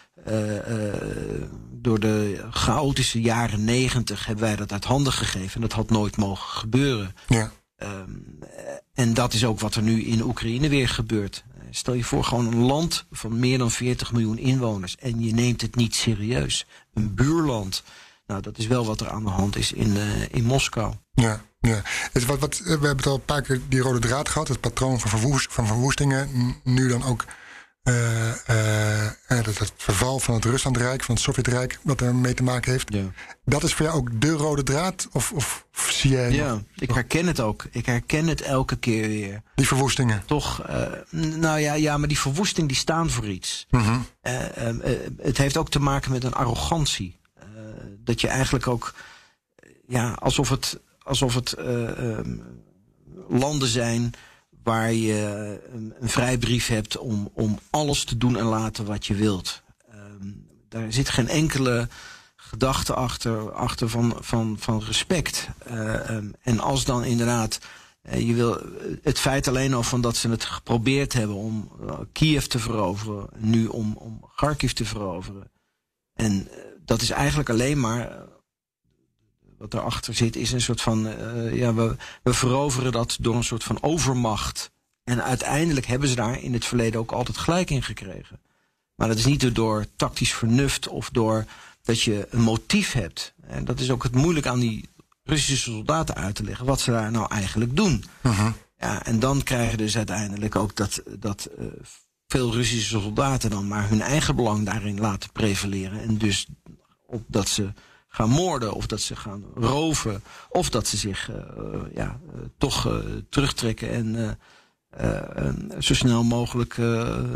uh, uh, door de chaotische jaren negentig hebben wij dat uit handen gegeven. En dat had nooit mogen gebeuren. Ja. Um, en dat is ook wat er nu in Oekraïne weer gebeurt. Stel je voor, gewoon een land van meer dan veertig miljoen inwoners en je neemt het niet serieus. Een buurland. Nou, dat is wel wat er aan de hand is in, uh, in Moskou. Ja, ja. Dus wat, wat, we hebben het al een paar keer die rode draad gehad. Het patroon van, verwoest, van verwoestingen. Nu dan ook uh, uh, het, het verval van het Ruslandrijk, van het Sovjetrijk, wat er mee te maken heeft. Ja. Dat is voor jou ook de rode draad? Of, of, of zie jij... Ja, nog? Ik herken het ook. Ik herken het elke keer weer. Die verwoestingen? Toch, uh, nou ja, ja, maar die verwoesting die staan voor iets. Uh-huh. Uh, uh, uh, het heeft ook te maken met een arrogantie. Uh, dat je eigenlijk ook, ja, alsof het, alsof het uh, um, landen zijn waar je een, een vrijbrief hebt om, om alles te doen en laten wat je wilt. Um, daar zit geen enkele gedachte achter, achter van, van, van respect. Uh, um, en als dan inderdaad, uh, je wil het feit alleen al van dat ze het geprobeerd hebben om uh, Kiev te veroveren, nu om, om Kharkiv te veroveren. En uh, dat is eigenlijk alleen maar, uh, wat erachter zit, is een soort van, uh, ja, we, we veroveren dat door een soort van overmacht. En uiteindelijk hebben ze daar in het verleden ook altijd gelijk in gekregen. Maar dat is niet door tactisch vernuft of door dat je een motief hebt. En dat is ook het moeilijk aan die Russische soldaten uit te leggen, wat ze daar nou eigenlijk doen. Uh-huh. Ja, en dan krijgen dus uiteindelijk ook dat, dat uh, veel Russische soldaten dan maar hun eigen belang daarin laten prevaleren. En dus op dat ze gaan moorden of dat ze gaan roven of dat ze zich uh, ja, uh, toch uh, terugtrekken en uh, uh, uh, zo snel mogelijk uh,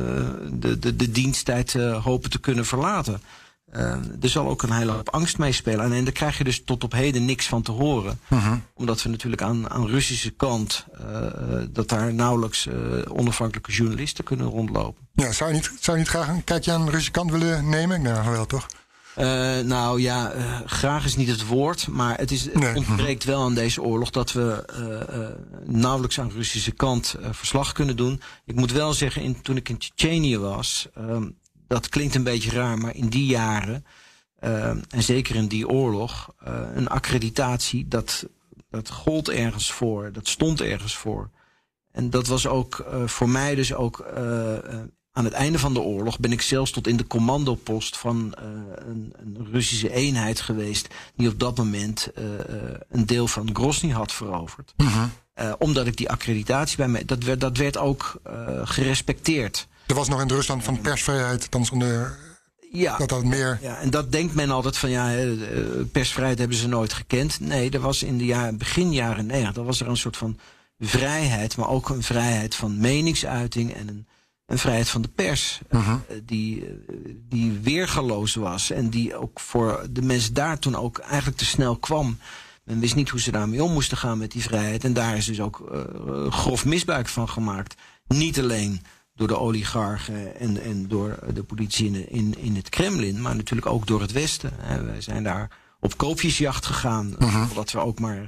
de, de, de diensttijd uh, hopen te kunnen verlaten. Uh, er zal ook een hele hoop angst meespelen. En, en daar krijg je dus tot op heden niks van te horen. Uh-huh. Omdat we natuurlijk aan, aan Russische kant uh, dat daar nauwelijks uh, onafhankelijke journalisten kunnen rondlopen. Ja, zou je niet, zou je niet graag een kijkje aan de Russische kant willen nemen? Ik denk nou wel, toch? Uh, nou ja, uh, graag is niet het woord, maar het, is, het nee. ontbreekt wel aan deze oorlog dat we uh, uh, nauwelijks aan de Russische kant uh, verslag kunnen doen. Ik moet wel zeggen, in, toen ik in Tsjetsjenië was, uh, dat klinkt een beetje raar, maar in die jaren, uh, en zeker in die oorlog, uh, een accreditatie, dat, dat gold ergens voor, dat stond ergens voor. En dat was ook uh, voor mij dus ook uh, uh, aan het einde van de oorlog ben ik zelfs tot in de commandopost van uh, een, een Russische eenheid geweest die op dat moment uh, een deel van Grozny had veroverd. Uh-huh. Uh, omdat ik die accreditatie bij mij, dat werd, dat werd ook uh, gerespecteerd. Er was nog in Rusland van persvrijheid, althans onder ja, dat dat meer. Ja, en dat denkt men altijd van ja, persvrijheid hebben ze nooit gekend. Nee, er was in de jaar, begin jaren negentig, was er een soort van vrijheid, maar ook een vrijheid van meningsuiting en een Een vrijheid van de pers, uh-huh. uh, die, uh, die weergaloos was. En die ook voor de mensen daar toen ook eigenlijk te snel kwam Men wist niet hoe ze daarmee om moesten gaan met die vrijheid. En daar is dus ook uh, grof misbruik van gemaakt. Niet alleen door de oligarchen en, en door de politie in, in, in het Kremlin, maar natuurlijk ook door het Westen. Hè. Wij zijn daar op koopjesjacht gegaan, uh-huh. Omdat we ook maar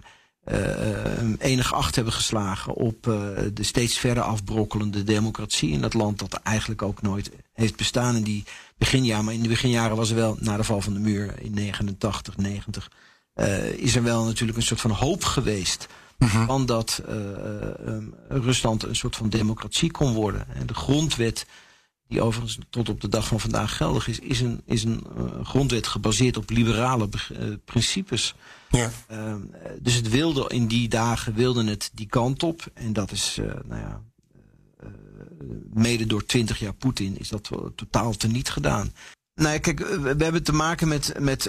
uh, enig acht hebben geslagen op uh, de steeds verder afbrokkelende democratie in dat land dat eigenlijk ook nooit heeft bestaan in die beginjaren. Maar in de beginjaren was er wel, na de val van de muur in negenentachtig, negentig, uh, is er wel natuurlijk een soort van hoop geweest. Mm-hmm. Van dat uh, um, Rusland een soort van democratie kon worden. En de grondwet, die overigens tot op de dag van vandaag geldig is, is een, is een uh, grondwet gebaseerd op liberale uh, principes. Ja. Uh, dus het wilde in die dagen wilde het die kant op. En dat is, uh, nou ja, uh, mede door twintig jaar Poetin is dat totaal teniet gedaan. Nou ja, kijk, we hebben te maken met, met uh,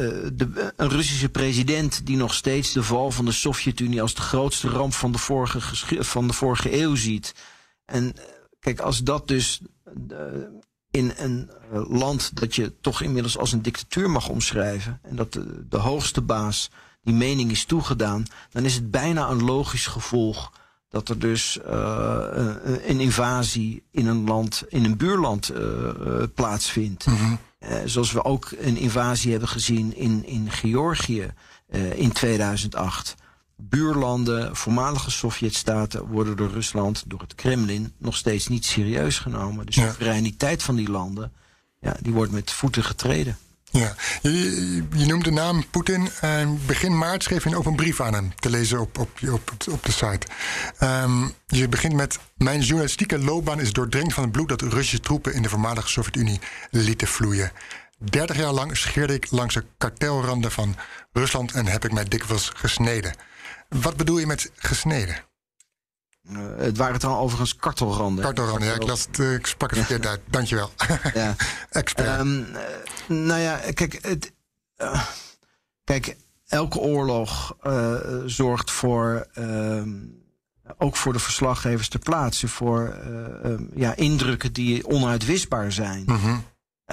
de, een Russische president die nog steeds de val van de Sovjet-Unie als de grootste ramp van de vorige, geschi- van de vorige eeuw ziet. En kijk, als dat dus uh, in een uh, land dat je toch inmiddels als een dictatuur mag omschrijven, en dat de, de hoogste baas die mening is toegedaan, dan is het bijna een logisch gevolg dat er dus uh, een invasie in een land, in een buurland uh, uh, plaatsvindt. Mm-hmm. Uh, zoals we ook een invasie hebben gezien in, in Georgië uh, in tweeduizend acht. Buurlanden, voormalige Sovjetstaten, worden door Rusland, door het Kremlin, nog steeds niet serieus genomen. De soevereiniteit van die landen, ja, die wordt met voeten getreden. Ja, je, je noemt de naam Poetin. Uh, begin maart schreef je een open brief aan hem te lezen op, op, op, op de site. Um, je begint met: mijn journalistieke loopbaan is doordrenkt van het bloed dat Russische troepen in de voormalige Sovjet-Unie lieten vloeien. Dertig jaar lang scheerde ik langs de kartelranden van Rusland en heb ik mij dikwijls gesneden. Wat bedoel je met gesneden? Uh, het waren dan overigens kartelranden. Kartelranden, ja, ik, las het, uh, ik sprak het verkeerd uit. Dankjewel. Ja. Expert. Um, uh, nou ja, kijk, het, uh, kijk, elke oorlog uh, zorgt voor, uh, ook voor de verslaggevers ter plaatse, voor uh, um, ja, indrukken die onuitwisbaar zijn. Mm-hmm.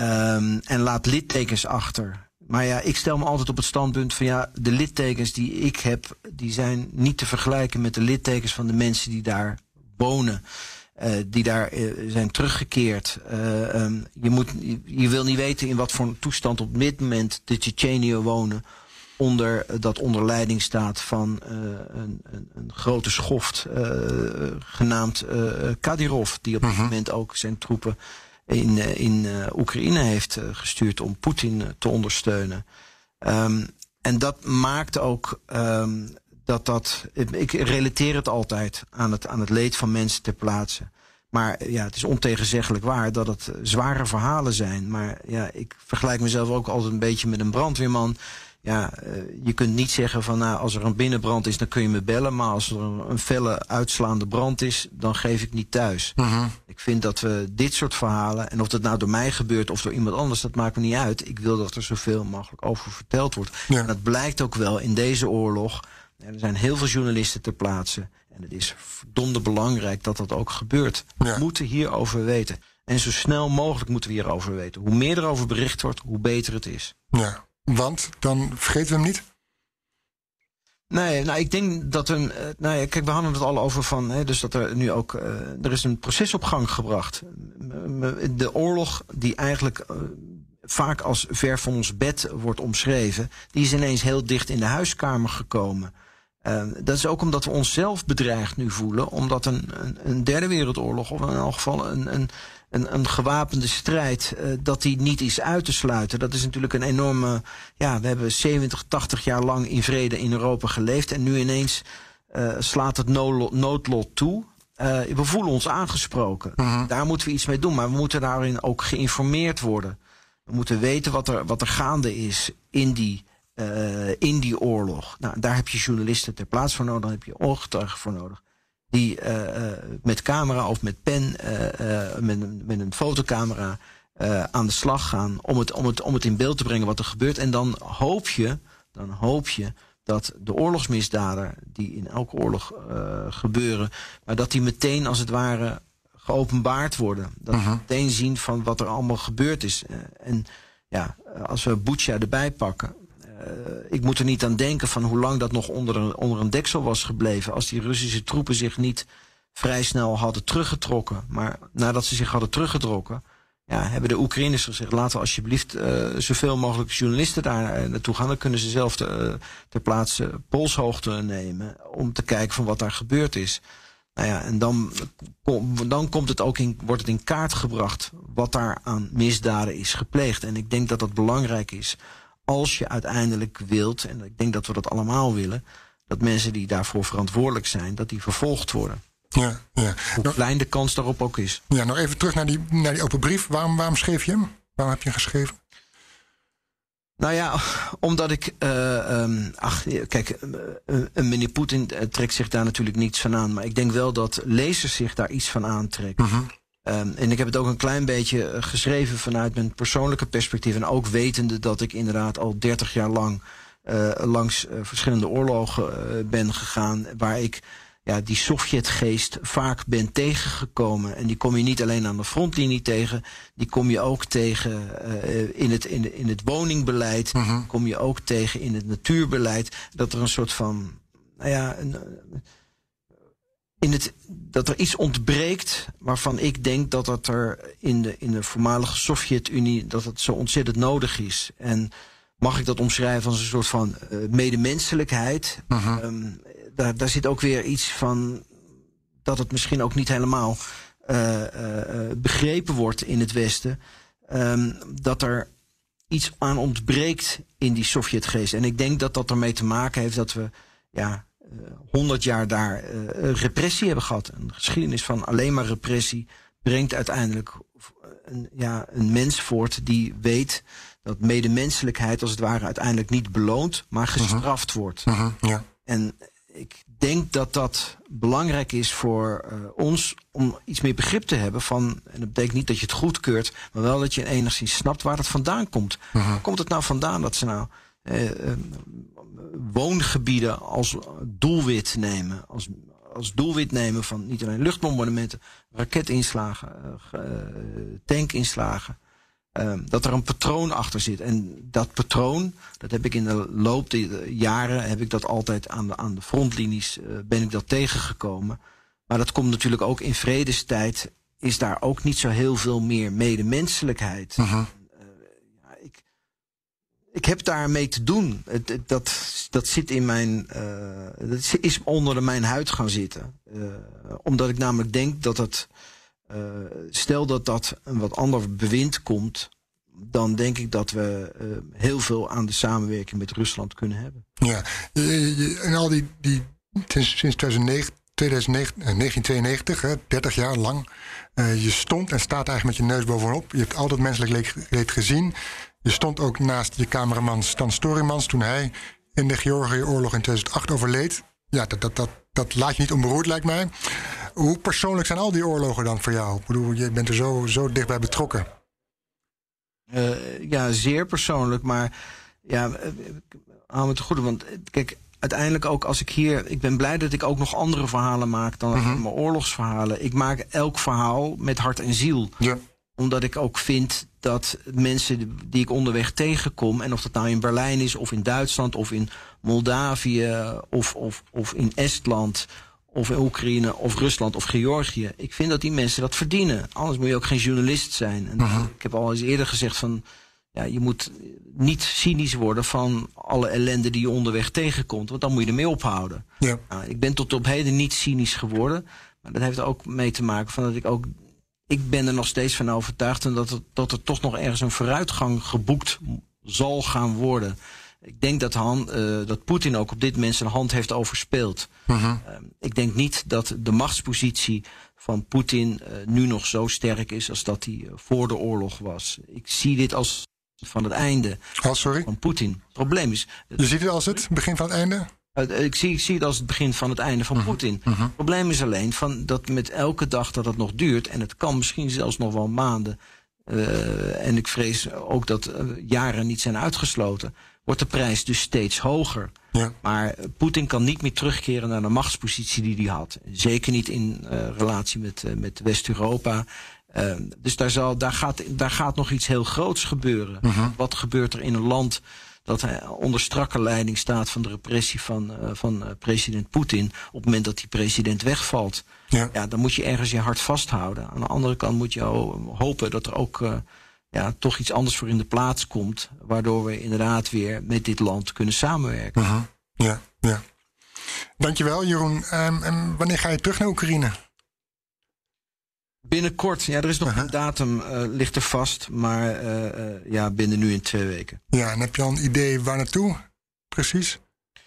Um, en laat littekens achter. Maar ja, ik stel me altijd op het standpunt van ja, de littekens die ik heb, die zijn niet te vergelijken met de littekens van de mensen die daar wonen. Uh, die daar uh, zijn teruggekeerd. Uh, um, je, moet, je, je wil niet weten in wat voor toestand op dit moment de Tsjetsjeniërs wonen. Onder, uh, dat onder leiding staat van uh, een, een, een grote schoft uh, genaamd uh, Kadyrov. Die op dit uh-huh. moment ook zijn troepen in, in uh, Oekraïne heeft uh, gestuurd om Poetin uh, te ondersteunen. Um, en dat maakt ook um, dat dat... Ik relateer het altijd aan het, aan het leed van mensen ter plaatse. Maar ja, het is ontegenzeggelijk waar dat het zware verhalen zijn. Maar ja, ik vergelijk mezelf ook altijd een beetje met een brandweerman. Ja, uh, je kunt niet zeggen van nou, als er een binnenbrand is, dan kun je me bellen. Maar als er een, een felle uitslaande brand is, dan geef ik niet thuis. Uh-huh. Ik vind dat we dit soort verhalen, en of dat nou door mij gebeurt of door iemand anders, dat maakt me niet uit. Ik wil dat er zoveel mogelijk over verteld wordt. Ja. En dat blijkt ook wel in deze oorlog. Er zijn heel veel journalisten ter plaatse. En het is verdomde belangrijk dat dat ook gebeurt. Ja. We moeten hierover weten. En zo snel mogelijk moeten we hierover weten. Hoe meer erover bericht wordt, hoe beter het is. Ja. Want dan vergeten we hem niet? Nee, nou ik denk dat een. Nou ja, kijk, we hadden het al over van. Hè, dus dat er nu ook. Uh, er is een proces op gang gebracht. De oorlog, die eigenlijk uh, vaak als ver van ons bed wordt omschreven, die is ineens heel dicht in de huiskamer gekomen. Uh, dat is ook omdat we onszelf bedreigd nu voelen. Omdat een, een, een derde wereldoorlog, of in elk geval een. een Een, een gewapende strijd, uh, dat die niet is uit te sluiten. Dat is natuurlijk een enorme. Ja, we hebben zeventig, tachtig jaar lang in vrede in Europa geleefd. En nu ineens uh, slaat het noodlot, noodlot toe. Uh, we voelen ons aangesproken. Uh-huh. Daar moeten we iets mee doen. Maar we moeten daarin ook geïnformeerd worden. We moeten weten wat er, wat er gaande is in die, uh, in die oorlog. Nou, daar heb je journalisten ter plaatse voor nodig. Daar heb je ooggetuigen voor nodig. Die uh, uh, met camera of met pen, uh, uh, met, een, met een fotocamera uh, aan de slag gaan om het, om, het, om het in beeld te brengen wat er gebeurt. En dan hoop je, dan hoop je dat de oorlogsmisdaden die in elke oorlog uh, gebeuren, maar dat die meteen als het ware geopenbaard worden. Dat uh-huh. we meteen zien van wat er allemaal gebeurd is. Uh, en ja, als we Bucha erbij pakken, ik moet er niet aan denken van hoe lang dat nog onder een, onder een deksel was gebleven. Als die Russische troepen zich niet vrij snel hadden teruggetrokken. Maar nadat ze zich hadden teruggetrokken, ja, hebben de Oekraïners gezegd, laten we alsjeblieft uh, zoveel mogelijk journalisten daar uh, naartoe gaan. Dan kunnen ze zelf te, uh, ter plaatse polshoogte nemen om te kijken van wat daar gebeurd is. Nou ja, en dan, kom, dan komt het ook in, wordt het in kaart gebracht wat daar aan misdaden is gepleegd. En ik denk dat dat belangrijk is als je uiteindelijk wilt, en ik denk dat we dat allemaal willen, dat mensen die daarvoor verantwoordelijk zijn, dat die vervolgd worden. Ja, ja. Hoe nog, klein de kans daarop ook is. Ja, nog even terug naar die, naar die open brief. Waarom, waarom schreef je hem? Waarom heb je hem geschreven? Nou ja, omdat ik... Uh, um, ach, kijk, uh, uh, meneer Poetin uh, trekt zich daar natuurlijk niets van aan. Maar ik denk wel dat lezers zich daar iets van aantrekken. Mm-hmm. Um, en ik heb het ook een klein beetje uh, geschreven vanuit mijn persoonlijke perspectief. En ook wetende dat ik inderdaad al dertig jaar lang uh, langs uh, verschillende oorlogen uh, ben gegaan. Waar ik ja, die Sovjetgeest vaak ben tegengekomen. En die kom je niet alleen aan de frontlinie tegen. Die kom je ook tegen uh, in, het, in, de, in het woningbeleid. Mm-hmm. Kom je ook tegen in het natuurbeleid. Dat er een soort van... Nou ja, een, in het, dat er iets ontbreekt waarvan ik denk dat dat er in de, in de voormalige Sovjet-Unie, dat het zo ontzettend nodig is. En mag ik dat omschrijven als een soort van uh, medemenselijkheid? Uh-huh. Um, daar, daar zit ook weer iets van dat het misschien ook niet helemaal uh, uh, begrepen wordt in het Westen. Um, dat er iets aan ontbreekt in die Sovjetgeest. En ik denk dat dat ermee te maken heeft dat we ja honderd jaar daar uh, repressie hebben gehad. Een geschiedenis van alleen maar repressie brengt uiteindelijk een, ja, een mens voort die weet dat medemenselijkheid als het ware uiteindelijk niet beloond, maar gestraft uh-huh. wordt. Uh-huh, ja. En ik denk dat dat belangrijk is voor uh, ons om iets meer begrip te hebben van, en dat betekent niet dat je het goedkeurt, maar wel dat je enigszins snapt waar het vandaan komt. Uh-huh. Waar komt het nou vandaan dat ze nou uh, uh, woongebieden als doelwit nemen, als, als doelwit nemen van niet alleen luchtbombardementen, raketinslagen, uh, tankinslagen. Uh, dat er een patroon achter zit. En dat patroon, dat heb ik in de loop der jaren, heb ik dat altijd aan de, aan de frontlinies, uh, ben ik dat tegengekomen. Maar dat komt natuurlijk ook in vredestijd, is daar ook niet zo heel veel meer medemenselijkheid. Uh-huh. uh, ja, ik, ik heb daarmee te doen. Het, het, dat, dat zit in mijn, uh, dat is onder de mijn huid gaan zitten. Uh, omdat ik namelijk denk dat het, Uh, stel dat dat een wat ander bewind komt, dan denk ik dat we uh, heel veel aan de samenwerking met Rusland kunnen hebben. Ja, en al die, die sinds, sinds negentien tweeënnegentig, hè, dertig jaar lang, uh, je stond en staat eigenlijk met je neus bovenop. Je hebt altijd menselijk leed gezien. Je stond ook naast je cameraman Stan Storimans toen hij in de Georgië-oorlog in tweeduizend acht overleed. Ja, dat, dat, dat, dat laat je niet onberoerd, lijkt mij. Hoe persoonlijk zijn al die oorlogen dan voor jou? Ik bedoel, je bent er zo, zo dichtbij betrokken. Uh, ja, zeer persoonlijk, maar ja, haal me te goede. Want kijk, uiteindelijk ook als ik hier, ik ben blij dat ik ook nog andere verhalen maak dan uh-huh. mijn oorlogsverhalen. Ik maak elk verhaal met hart en ziel. Ja. Omdat ik ook vind dat mensen die ik onderweg tegenkom, en of dat nou in Berlijn is, of in Duitsland, of in Moldavië, of, of, of in Estland, of in Oekraïne, of Rusland, of Georgië. Ik vind dat die mensen dat verdienen. Anders moet je ook geen journalist zijn. En uh-huh. ik heb al eens eerder gezegd van, ja, je moet niet cynisch worden van alle ellende die je onderweg tegenkomt, want dan moet je ermee ophouden. Ja. Nou, ik ben tot op heden niet cynisch geworden, maar dat heeft er ook mee te maken van dat ik ook, ik ben er nog steeds van overtuigd en dat er, dat er toch nog ergens een vooruitgang geboekt zal gaan worden. Ik denk dat, Han, uh, dat Poetin ook op dit moment zijn hand heeft overspeeld. Uh-huh. Uh, ik denk niet dat de machtspositie van Poetin uh, nu nog zo sterk is als dat hij uh, voor de oorlog was. Ik zie dit als van het einde oh, sorry? van Poetin. Het probleem is... Je ziet het als het begin van het einde? Uh, ik, zie, ik zie het als het begin van het einde van uh-huh. Poetin. Uh-huh. Het probleem is alleen van dat met elke dag dat het nog duurt, en het kan misschien zelfs nog wel maanden, uh, en ik vrees ook dat uh, jaren niet zijn uitgesloten, wordt de prijs dus steeds hoger. Ja. Maar Poetin kan niet meer terugkeren naar de machtspositie die hij had. Zeker niet in uh, relatie met, uh, met West-Europa. Uh, dus daar, zal, daar, gaat, daar gaat nog iets heel groots gebeuren. Uh-huh. Wat gebeurt er in een land dat hij onder strakke leiding staat van de repressie van, uh, van uh, president Poetin. Op het moment dat die president wegvalt, ja. Ja, dan moet je ergens je hart vasthouden. Aan de andere kant moet je hopen dat er ook uh, ja, toch iets anders voor in de plaats komt, waardoor we inderdaad weer met dit land kunnen samenwerken. Uh-huh. Ja, ja. Dankjewel, Jeroen. Um, en wanneer ga je terug naar Oekraïne? Binnenkort. Ja, er is nog uh-huh. een datum, uh, ligt er vast. Maar uh, uh, ja, binnen nu in twee weken. Ja, en heb je al een idee waar naartoe? Precies?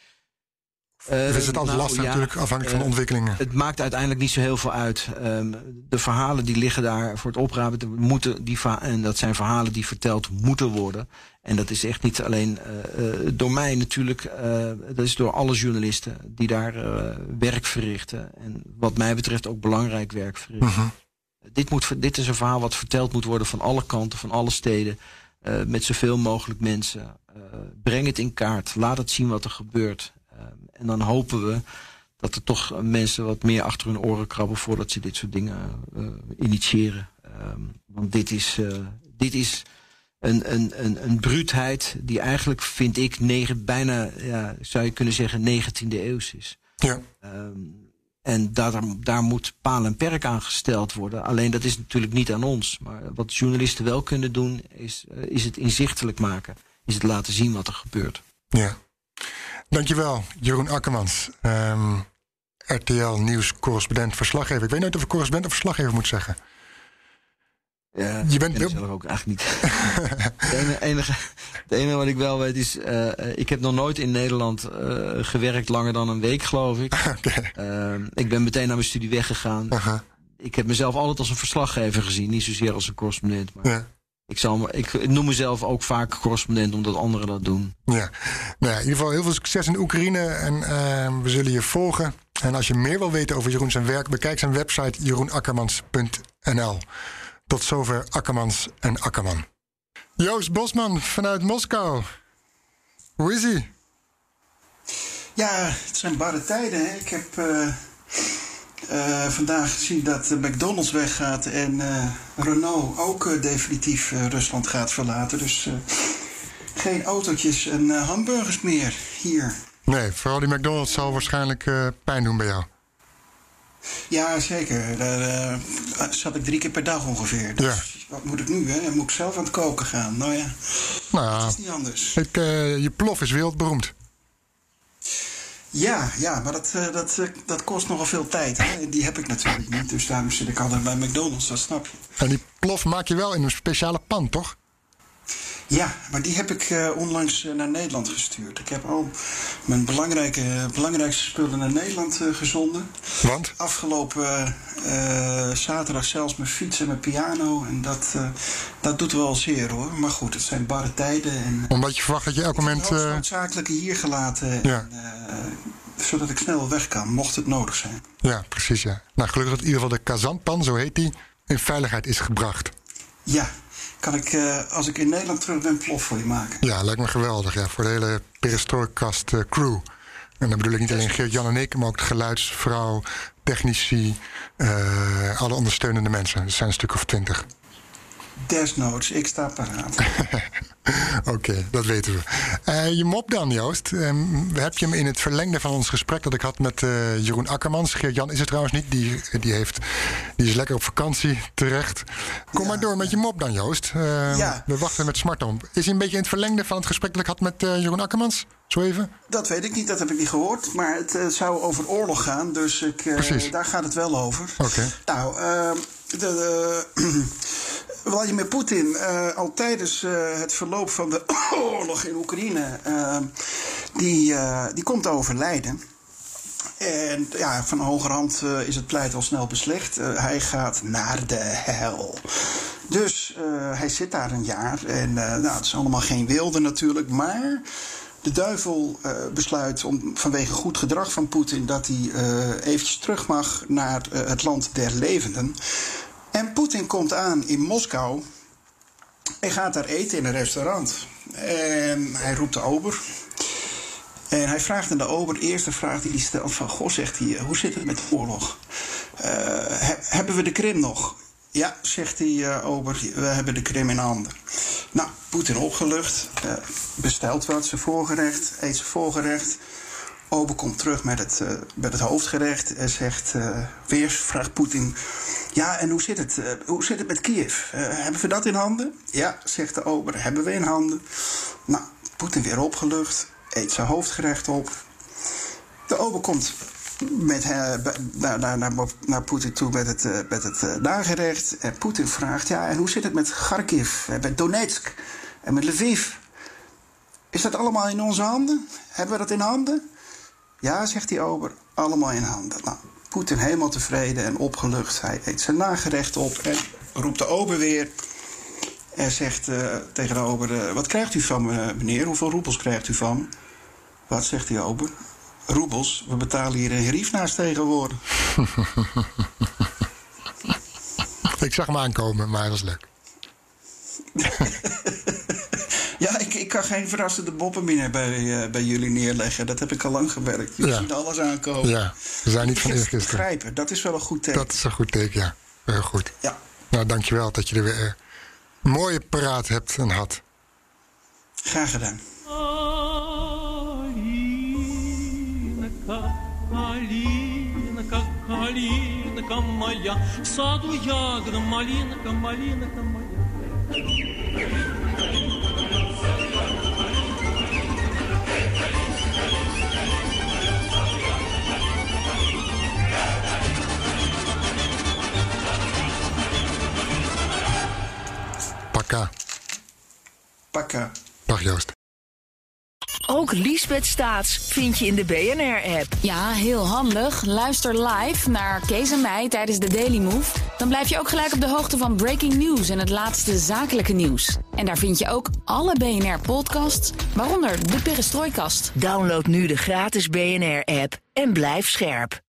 Uh, of is het altijd nou, lastig ja, natuurlijk, afhankelijk uh, van de ontwikkelingen? Het maakt uiteindelijk niet zo heel veel uit. Um, de verhalen die liggen daar voor het oprapen, moeten die va- en dat zijn verhalen die verteld moeten worden. En dat is echt niet alleen uh, uh, door mij natuurlijk. Uh, dat is door alle journalisten die daar uh, werk verrichten. En wat mij betreft ook belangrijk werk verrichten. Uh-huh. Dit, moet, dit is een verhaal wat verteld moet worden van alle kanten, van alle steden. Uh, met zoveel mogelijk mensen. Uh, breng het in kaart. Laat het zien wat er gebeurt. Uh, en dan hopen we dat er toch mensen wat meer achter hun oren krabben voordat ze dit soort dingen uh, initiëren. Um, want dit is, uh, dit is een, een, een, een bruutheid die eigenlijk, vind ik, negen, bijna, ja, zou je kunnen zeggen, negentiende eeuws is. Ja. Um, En daar, daar moet paal en perk aan gesteld worden. Alleen dat is natuurlijk niet aan ons. Maar wat journalisten wel kunnen doen, is, uh, is het inzichtelijk maken. Is het laten zien wat er gebeurt. Ja. Dankjewel, Jeroen Akkermans. Um, R T L Nieuws correspondent verslaggever. Ik weet nooit of ik correspondent of verslaggever moet zeggen. Ja, je bent ik zelf ook eigenlijk niet. Het enige, enige, het enige wat ik wel weet is, uh, ik heb nog nooit in Nederland uh, gewerkt langer dan een week, geloof ik. Okay. Uh, ik ben meteen naar mijn studie weggegaan. Uh-huh. Ik heb mezelf altijd als een verslaggever gezien, niet zozeer als een correspondent. Maar ja. ik, zal, ik noem mezelf ook vaak correspondent, omdat anderen dat doen. Ja, nou ja, in ieder geval heel veel succes in Oekraïne en uh, we zullen je volgen. En als je meer wil weten over Jeroen zijn werk, bekijk zijn website jeroen akkermans punt n l. Tot zover Akkermans en Akkerman. Joost Bosman vanuit Moskou. Hoe is ie? Ja, het zijn barre tijden. Hè? Ik heb uh, uh, vandaag gezien dat uh, McDonald's weggaat en uh, Renault ook uh, definitief uh, Rusland gaat verlaten. Dus uh, geen autootjes en uh, hamburgers meer hier. Nee, vooral die McDonald's zal waarschijnlijk uh, pijn doen bij jou. Ja, zeker. Daar uh, zat ik drie keer per dag ongeveer. Dus ja. Wat moet ik nu, hè? Dan moet ik zelf aan het koken gaan. Nou ja, nou, het is niet anders. Ik, uh, je plof is wereldberoemd. Ja, ja, maar dat, uh, dat, uh, dat kost nogal veel tijd. Hè? Die heb ik natuurlijk niet. Dus daarom zit ik altijd bij McDonald's, dat snap je. En die plof maak je wel in een speciale pan, toch? Ja, maar die heb ik uh, onlangs uh, naar Nederland gestuurd. Ik heb al mijn belangrijke, uh, belangrijkste spullen naar Nederland uh, gezonden. Want? Afgelopen uh, zaterdag zelfs mijn fiets en mijn piano. En dat, uh, dat doet wel zeer, hoor. Maar goed, het zijn barre tijden. En, uh, Omdat je verwacht dat je elk moment... Ik heb het noodzakelijke hier gelaten. Ja. En, uh, zodat ik snel weg kan, mocht het nodig zijn. Ja, precies, ja. Nou, gelukkig dat in ieder geval de kazanpan, zo heet die, in veiligheid is gebracht. Ja. Kan ik, uh, als ik in Nederland terug ben, plof voor je maken. Ja, lijkt me geweldig. Ja, voor de hele Perestrojkast uh, crew. En dan bedoel ik niet alleen Geert-Jan en ik, maar ook de geluidsvrouw, technici, uh, alle ondersteunende mensen. Er zijn een stuk of twintig. Desnoods, ik sta paraat. Oké, okay, dat weten we. Uh, je mop dan, Joost. Um, heb je hem in het verlengde van ons gesprek dat ik had met uh, Jeroen Akkermans. Geert-Jan is er trouwens niet. Die, die, heeft, die is lekker op vakantie terecht. Kom ja, maar door met je mop dan, Joost. Uh, ja. We wachten met smart om. Is hij een beetje in het verlengde van het gesprek dat ik had met uh, Jeroen Akkermans? Zo even? Dat weet ik niet, dat heb ik niet gehoord. Maar het uh, zou over oorlog gaan, dus ik, uh, daar gaat het wel over. Oké. Okay. Nou, uh, de... de Vladimir Poetin, uh, al tijdens uh, het verloop van de oorlog in Oekraïne, uh, die, uh, die komt te overlijden. En ja, van hogerhand uh, is het pleit al snel beslecht. Uh, hij gaat naar de hel. Dus uh, hij zit daar een jaar. En uh, nou, het is allemaal geen wilde natuurlijk, maar de duivel uh, besluit om, vanwege goed gedrag van Poetin dat hij uh, eventjes terug mag naar uh, het land der levenden. En Poetin komt aan in Moskou en gaat daar eten in een restaurant. En hij roept de ober. En hij vraagt aan de ober, de eerste vraag die hij stelt van... Goh, zegt hij, hoe zit het met de oorlog? Uh, he, hebben we de Krim nog? Ja, zegt die uh, ober, we hebben de Krim in handen. Nou, Poetin opgelucht, uh, bestelt wat, zijn voorgerecht, eet zijn voorgerecht. Ober komt terug met het, uh, met het hoofdgerecht en zegt... Uh, weer vraagt Poetin... Ja, en hoe zit het, uh, hoe zit het met Kiev? Uh, hebben we dat in handen? Ja, zegt de ober, hebben we in handen. Nou, Poetin weer opgelucht, eet zijn hoofdgerecht op. De ober komt met, uh, naar, naar, naar, naar Poetin toe met het, uh, met het uh, nagerecht. En Poetin vraagt... Ja, en hoe zit het met Kharkiv, uh, met Donetsk en met Lviv? Is dat allemaal in onze handen? Hebben we dat in handen? Ja, zegt die ober, allemaal in handen. Nou, Poetin helemaal tevreden en opgelucht. Hij eet zijn nagerecht op en roept de ober weer. En zegt uh, tegen de ober... Uh, wat krijgt u van me, meneer? Hoeveel roebels krijgt u van me? Wat, zegt die ober? Roebels? We betalen hier in hryvnia's tegenwoordig. Ik zag hem aankomen, maar dat was leuk. Ja, ik, ik kan geen verrassende boppen meer bij, uh, bij jullie neerleggen. Dat heb ik al lang gewerkt. Jullie ja. zien alles aankomen. Ja, we zijn niet van eergisteren. Begrijpen, dat is wel een goed teken. Dat is een goed teken, ja. Heel goed. Ja. Nou, dankjewel dat je er weer uh, mooie paraat hebt en had. Graag gedaan. Калинка, калинка моя, в саду ягода, малинка, малинка моя. Pakka. Pakka. Dag Joost. Ook Liesbeth Staats vind je in de B N R-app. Ja, heel handig. Luister live naar Kees en mij tijdens de Daily Move. Dan blijf je ook gelijk op de hoogte van breaking news en het laatste zakelijke nieuws. En daar vind je ook alle B N R-podcasts, waaronder de Perestrooikast. Download nu de gratis B N R-app en blijf scherp.